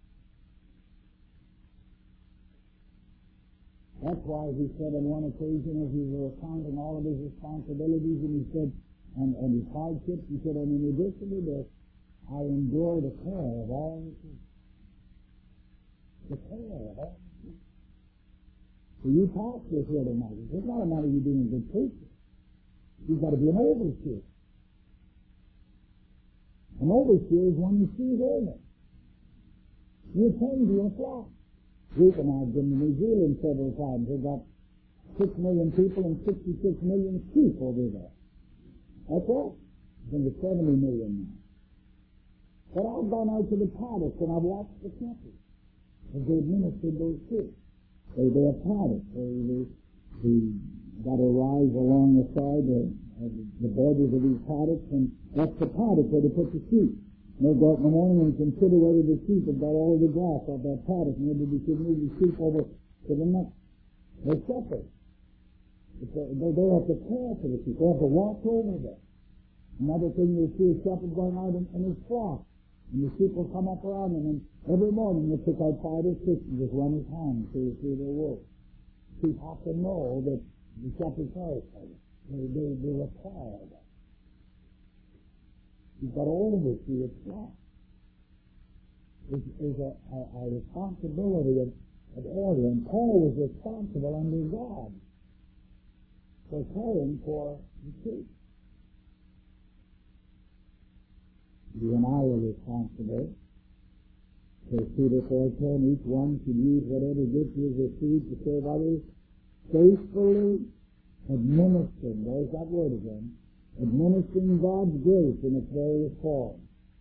That's why he said on one occasion, as he was recounting all of his responsibilities, and he said, and, and his hardships, he said, and in addition to this, I endure the care of all the people. The care of all the people. So you pastors here tonight, it's not a matter of you being a good preacher. You've got to be an overseer. An overseer is one who sees over. You attend to your flock. Ruth and I have been to New Zealand several times. They've got six million people and sixty-six million sheep over there. That's all. I think it's seventy million now. But I've gone out to the paddocks and I've watched the cattle as they administered those sheep. They, they have paddocks. They, they, they got to rise along the side of, of the borders of these paddocks, and that's the paddock where they put the sheep. And they go out in the morning and consider whether the sheep have got all the grass off that paddock, and whether they should move the sheep over to the next. They're shepherds. They, they have to care for the sheep. They have to watch over them. Another thing, you'll see a shepherd going out in, in his flock, and the sheep will come up around him, and every morning he'll pick out five or six and just run his hand through, through their wool. Sheep have to know that the shepherd cares for them. They, they, they require that. You've got to oversee its flock. There's, there's a, a, a responsibility of, of order, and Paul was responsible under God for caring for the sheep. You and I are responsible. First Peter four ten, each one should use whatever gift he has received to serve others, faithfully administering, there's that word again, administering God's grace in its various forms.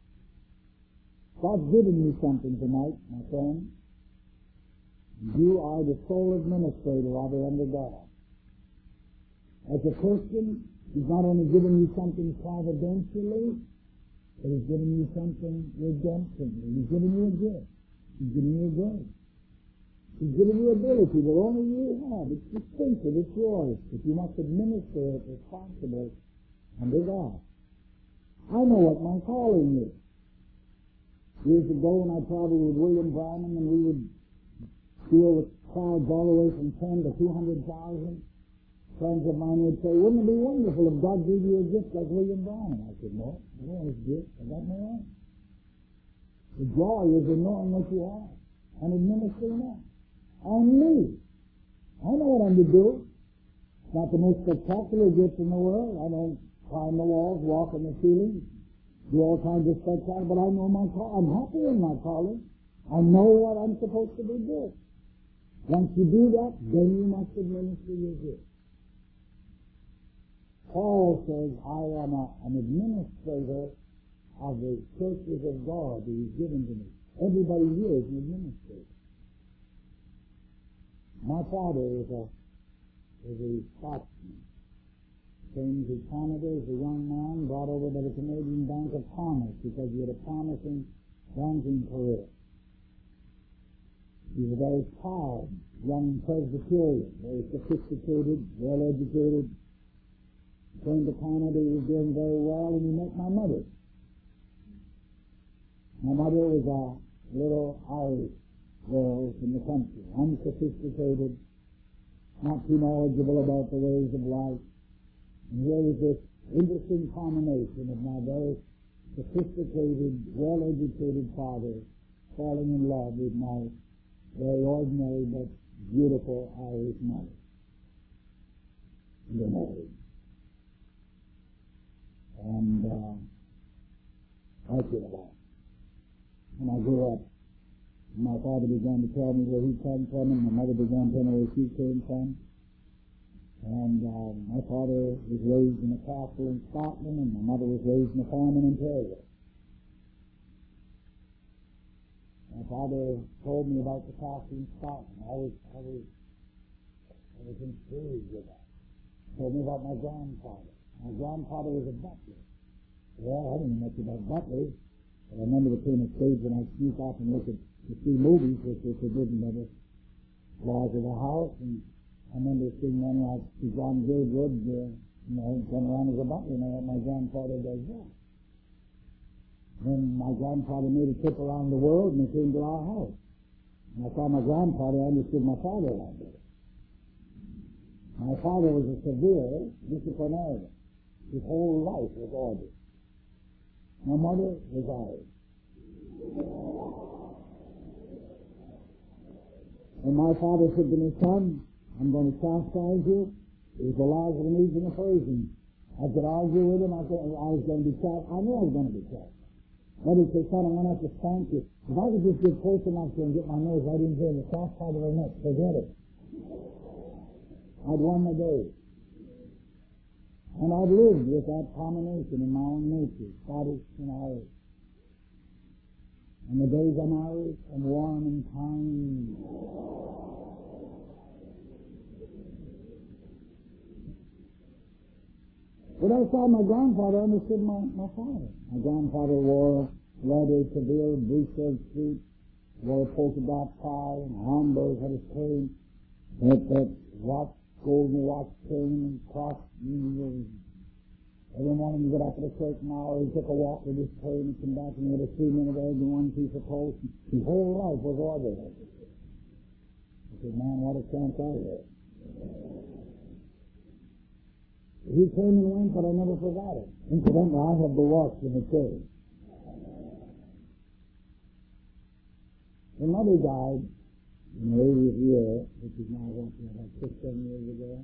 God's given you something tonight, my friend. You are the sole administrator of it under God. As a Christian, He's not only given you something providentially, but He's given you something redemptively. He's given you a gift. He's given you a grace. He's given you ability that only you have. It's distinctive. It's yours. But you must administer it responsibly under God. I know what my calling is. Years ago when I traveled with William Branham, and we would deal with crowds all the way from ten to two hundred thousand, friends of mine would say, wouldn't it be wonderful if God gave you a gift like William Branham? I said, no, I don't want his gift. I got my own. The joy is in knowing what you have and administering that. On me. I know what I'm to do. It's not the most spectacular gift in the world. I don't climb the walls, walk on the ceiling, do all kinds of spectacular, but I know my call. I'm happy in my calling. I know what I'm supposed to be doing. Once you do that, then you must administer your gift. Paul says, I am a, an administrator of the churches of God that He's given to me. Everybody here is an administrator. My father is a, is a Scotsman. Came to Canada as a young man, brought over by the Canadian Bank of Commerce because he had a promising banking career. He was a very proud young Presbyterian, very sophisticated, well-educated. Came to Canada, he was doing very well, and he met my mother. My mother was a little Irish girl from the country, unsophisticated, not too knowledgeable about the ways of life. And here was this interesting combination of my very sophisticated, well-educated father falling in love with my very ordinary but beautiful Irish mother. And they're married. And uh, I feel about it. When I grew up, my father began to tell me where he came from, and my mother began to tell me where she came from. And uh, my father was raised in a castle in Scotland, and my mother was raised in a farm in Ontario. My father told me about the casting stock, and I was, I was, I was intrigued with that. Told me about my grandfather. My grandfather was a butler. Well, I didn't know much about butlers, but I remember there came a stage when I sneak off and look at to see movies, which were forbidden by the laws of the house, and I remember seeing one like John Gatewood, uh, you know, going around as a butler, and I my grandfather does that. Then my grandfather made a trip around the world, and he came to our house. And I saw my grandfather, I understood my father a lot better. My father was a severe disciplinarian. His whole life was ordered. My mother was Irish. And my father said to me, son, I'm going to chastise you. It was the laws of the Medes and the Persians. I could argue with him. I, could, I was going to be chastised. I knew I was going to be chastised. But he said, son, I'm going to have to spank you. If I could just get close enough to him and get my nose right into the soft side of her neck, forget it. I'd won the day. And I'd lived with that combination in my own nature, Scottish and Irish. And the days I'm Irish and warm and kind. But I saw my grandfather, I understood my, my father. My grandfather wore leather, severe, blue-serge suit, wore a polka dot tie, and Homburg had his cane, that, that watch, golden watch chain, and cross. Every morning he got up at a certain hour, he took a walk with his cane, and came back and had a three-minute egg and one piece of toast. His whole life was ordered. I said, man, what a chance I had. He came and went, but I never forgot it. Incidentally, I have the watch in the church. When mother died in the eightieth year, which is now roughly about six, seven years ago,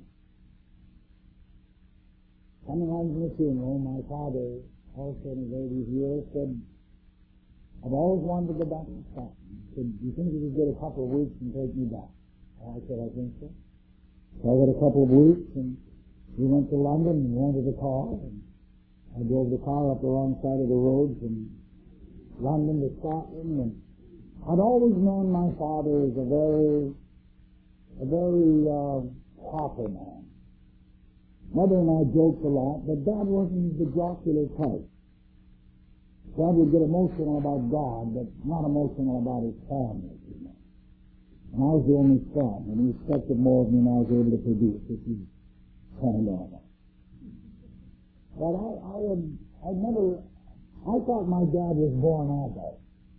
coming home from the funeral, my father, also in his eightieth year, said, I've always wanted to go back to Scotland. He said, do you think you could get a couple of weeks and take me back? I said, I think so. So I got a couple of weeks, and we went to London and rented a car, and I drove the car up the wrong side of the road from London to Scotland, and I'd always known my father as a very, a very, uh, proper man. Mother and I joked a lot, but Dad wasn't the jocular type. Dad would get emotional about God, but not emotional about his family, you know. And I was the only son, and he respected more of me than I was able to produce, which is kind of normal. But I, I had, I never, I thought my dad was born adult.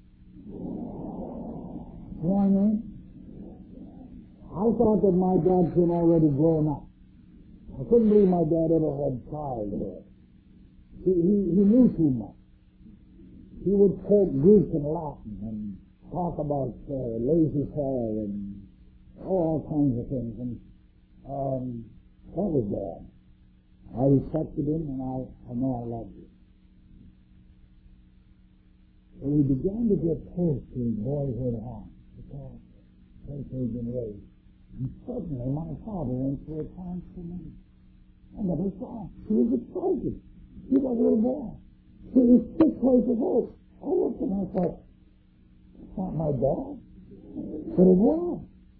You know what I mean? I thought that my dad came already grown up. I couldn't believe my dad ever had childhood. He, he, he knew too much. He would quote Greek and Latin and talk about uh, laissez-faire and all kinds of things. And um, that was Dad. I respected him, and I, I know I loved him. So we began to get close to his boyhood home, because that's where he'd been raised. And suddenly my father went through a transformation. I never saw him. He was excited. He was a little boy. He was six places old. I looked and I thought, that's not my dad. But it was.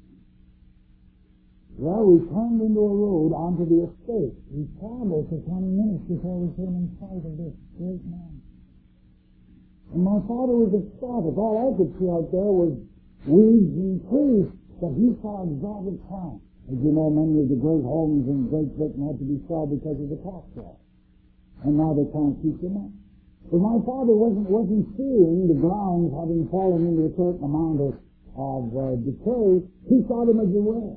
Well, we turned into a road onto the estate. We traveled for twenty minutes before we came in sight of this great man. And my father was ecstatic. All I could see out there was weeds and trees, but he saw exotic plants. As you know, many of the great homes in Great Britain had to be sold because of the tax law. And now they can't keep them up. But my father wasn't, wasn't seeing the grounds having fallen into a certain amount of, of uh, decay. He saw them as they were.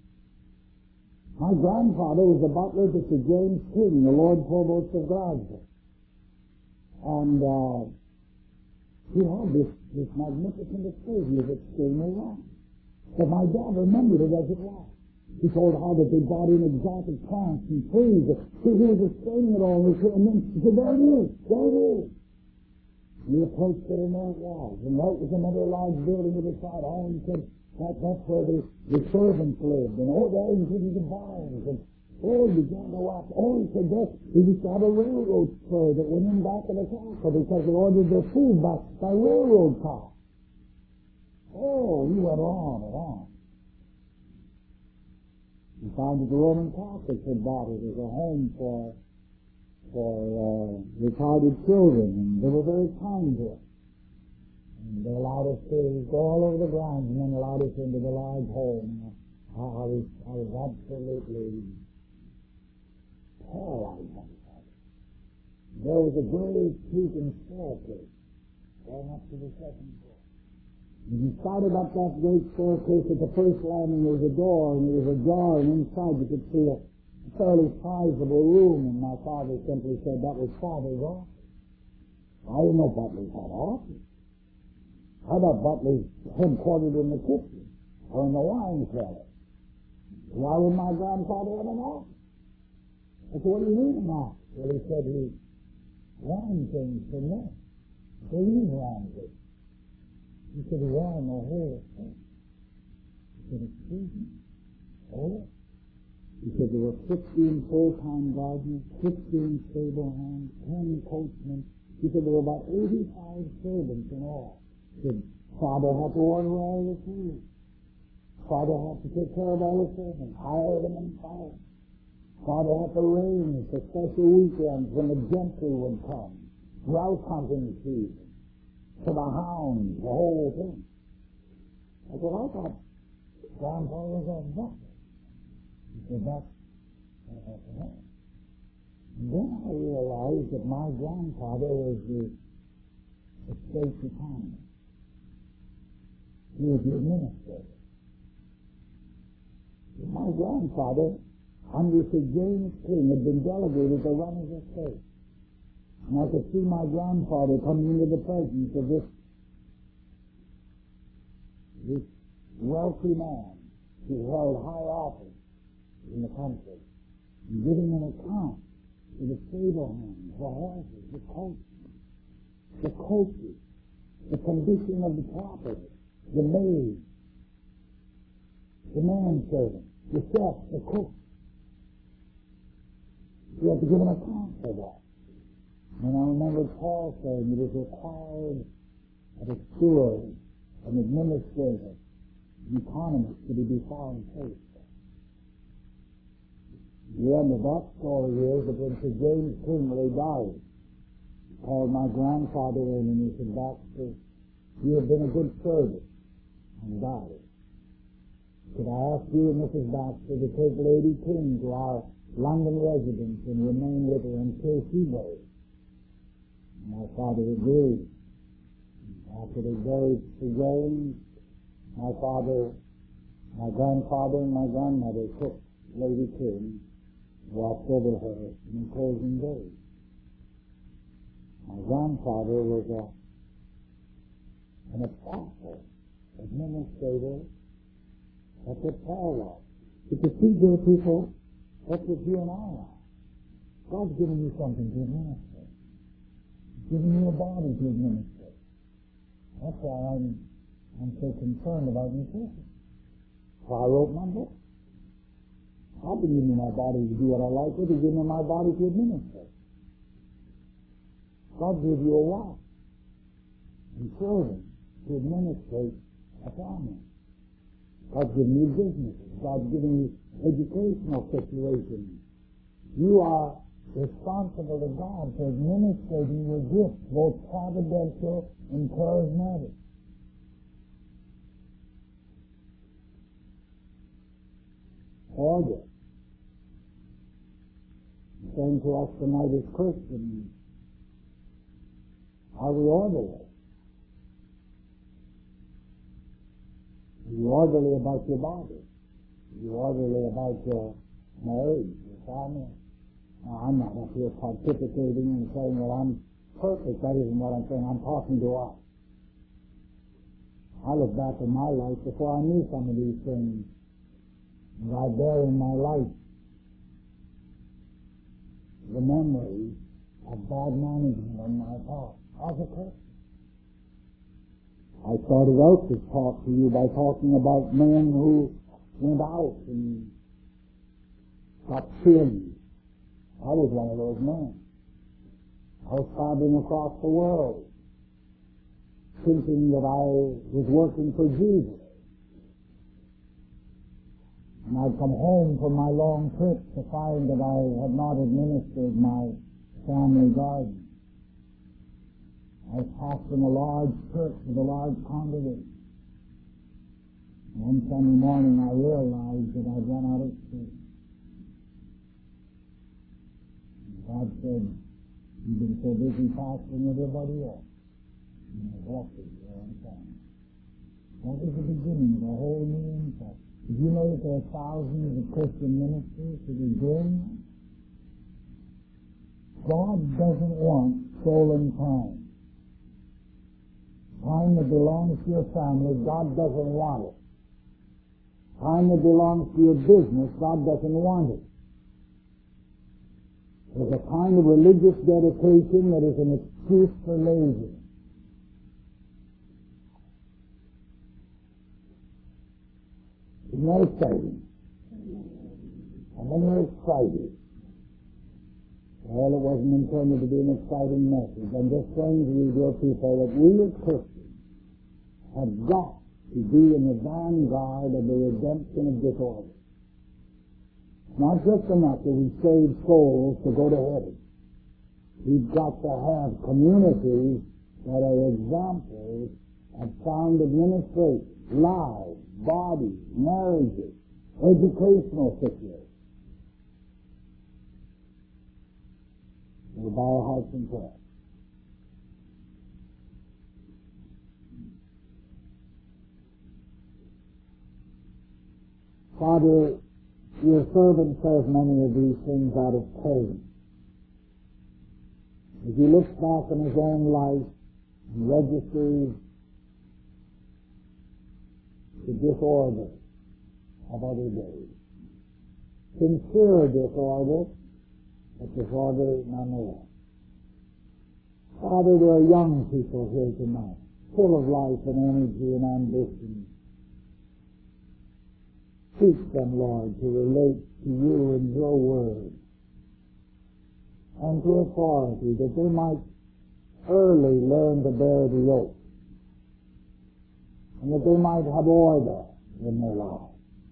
My grandfather was the butler to Sir James King, the Lord Provost of Glasgow. And uh, he had this, this magnificent estate. He was extremely wrong. But my dad remembered it as it was. He told how that they brought in exotic plants and trees. He, he was explaining it all, and then he said, there it is, there it is. And he approached it, and there it was. And right was another large building to the side. Oh, and he said, that, that's where the, the servants lived. And oh, there you could the barns. And oh, he began to watch. Oh, he said, there, he used to have a railroad spur that went in back of the castle because they ordered their food back by railroad car. Oh, he went on and on. He found that the Roman Catholics had bought it as a home for for uh, retarded children, and they were very kind to us. And they allowed us to go all over the grounds and then allowed us into the large home. I, I was I was absolutely paralyzed by that. There was a great creaking staircase going up to the second floor. And you started up that great staircase at the first landing, there was a door, and there was a jar, and inside you could see a fairly sizable room, and my father simply said that was Father's office. I didn't know Butler's had office. I thought Butler's headquartered in the kitchen or in the wine cellar. Why would my grandfather have an office? I said, what do you mean an office? Well, he said he ran things for me. So he ran things. He said he ran the whole thing. He said, excuse me? Oh? He said there were fifteen full-time gardeners, fifteen stable hands, ten coachmen. He said there were about eighty-five servants in all. He said, Father had to order all the food. Father had to take care of all the servants, hire them and fire them. Father had to arrange for special weekends when the gentry would come, grouse hunting season, for the hounds, the whole thing. I said, I thought Grandpa was a butler. He said, that's uh, then I realized that my grandfather was the estate economist. He was the administrator. My grandfather, under Sir James King, had been delegated to run his estate. And I could see my grandfather coming into the presence of this, this wealthy man who held high office in the country, and giving an account to the stable hands, the horses, the coaches, the coaches, the condition of the property, the maids, the manservant, the chef, the cook. You have to give an account for that. And I remember Paul saying it is required of a steward, an administrator, an economist to be found faithful. The end of that story is that when Sir James King really died, he called my grandfather in and he said, Baxter, you have been a good servant, and died. Could I ask you and Missus Baxter to take Lady King to our London residence and remain with her until she died? My father agreed. After they buried Sir James, my father, my grandfather and my grandmother took Lady King, watched over her in the closing days. My grandfather was a, an apostle, administrator, that's what Paul was. Because see, dear people, that's what you and I are. God's giving you something to administer. He's giving you a body to administer. That's why I'm, I'm so concerned about nutrition. So I wrote my book. I've been giving my body to do what I like with, He's giving me my body to administer. God gave you a wife and children to administrate a family. God's giving you businesses. God's giving you educational situations. You are responsible to God for administrating your gifts, both providential and charismatic. Order. Saying to us tonight as Christians, are we orderly? Are you orderly about your body? Are you orderly about your marriage, your family? Now, I'm not up here pontificating and saying, well, I'm perfect. That isn't what I'm saying. I'm talking to us. I look back in my life before I knew some of these things. And I bear in my life the memory of bad management on my part as a Christian. I started out this talk to you by talking about men who went out and got sinned. I was one of those men. I was traveling across the world, thinking that I was working for Jesus. And I'd come home from my long trip to find that I had not administered my family garden. I was pastoring a large church with a large congregation. And one Sunday morning I realized that I'd run out of space. And God said, "You've been so busy pastoring everybody else. You neglected your own family." That was the beginning of a whole new impact. Did you know that there are thousands of Christian ministers that are doing that? God doesn't want stolen time. Time that belongs to your family, God doesn't want it. Time that belongs to your business, God doesn't want it. There's a kind of religious dedication that is an excuse for laziness. Isn't that exciting? And then you're excited. Well, it wasn't intended to be an exciting message. I'm just saying to you, dear people, that we as Christians have got to be in the vanguard of the redemption of disorder. It's not just enough that we save souls to go to heaven. We've got to have communities that are examples of sound administration, lives, bodies, marriages, educational situations. We'll bow our hearts in prayer. Father, your servant says many of these things out of pain. As he looks back on his own life and registers the disorder of other days. Sincere disorder, but disorder nonetheless. Father, there are young people here tonight, full of life and energy and ambition. Teach them, Lord, to relate to you and your word and to authority, that they might early learn to bear the yoke, and that they might have order in their lives.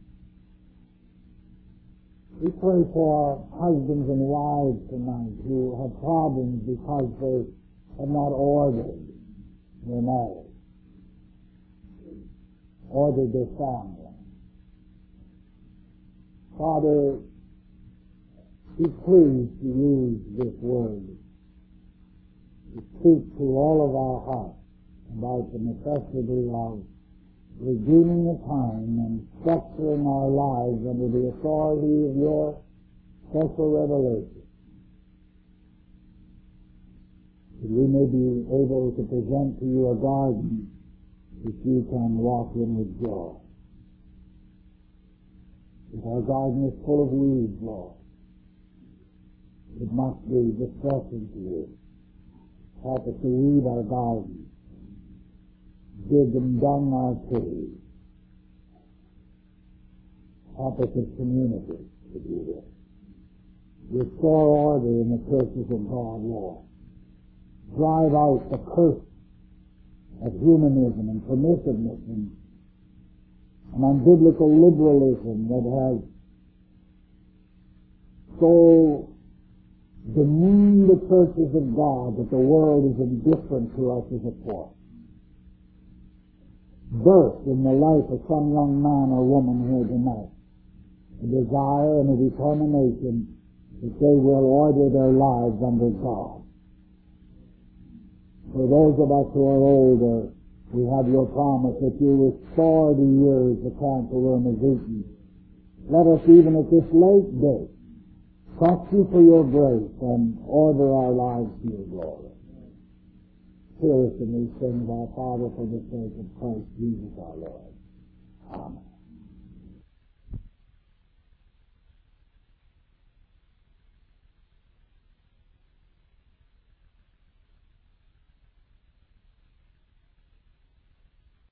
We pray for husbands and wives tonight who have problems because they have not ordered their marriage, ordered their family. Father, be pleased to use this word to speak to all of our hearts about the necessity of redeeming the time and structuring our lives under the authority of your special revelation, that we may be able to present to you a garden which you can walk in with joy. If our garden is full of weeds, Lord, it must be distressing to you. Help us to weed our garden, dig and dung our trees. Help us as community to do this. Restore order in the churches of God, Lord. Drive out the curse of humanism and permissiveness and, and unbiblical liberalism that has so demeaned the churches of God that the world is indifferent to us as a force. Birth in the life of some young man or woman here tonight a desire and a determination that they will order their lives under God. For those of us who are older, we have your promise that you restore the years the cankerworm has eaten. Let us, even at this late day, trust you for your grace and order our lives to your glory. Hear us in these things, our Father, for the sake of Christ Jesus our Lord. Amen.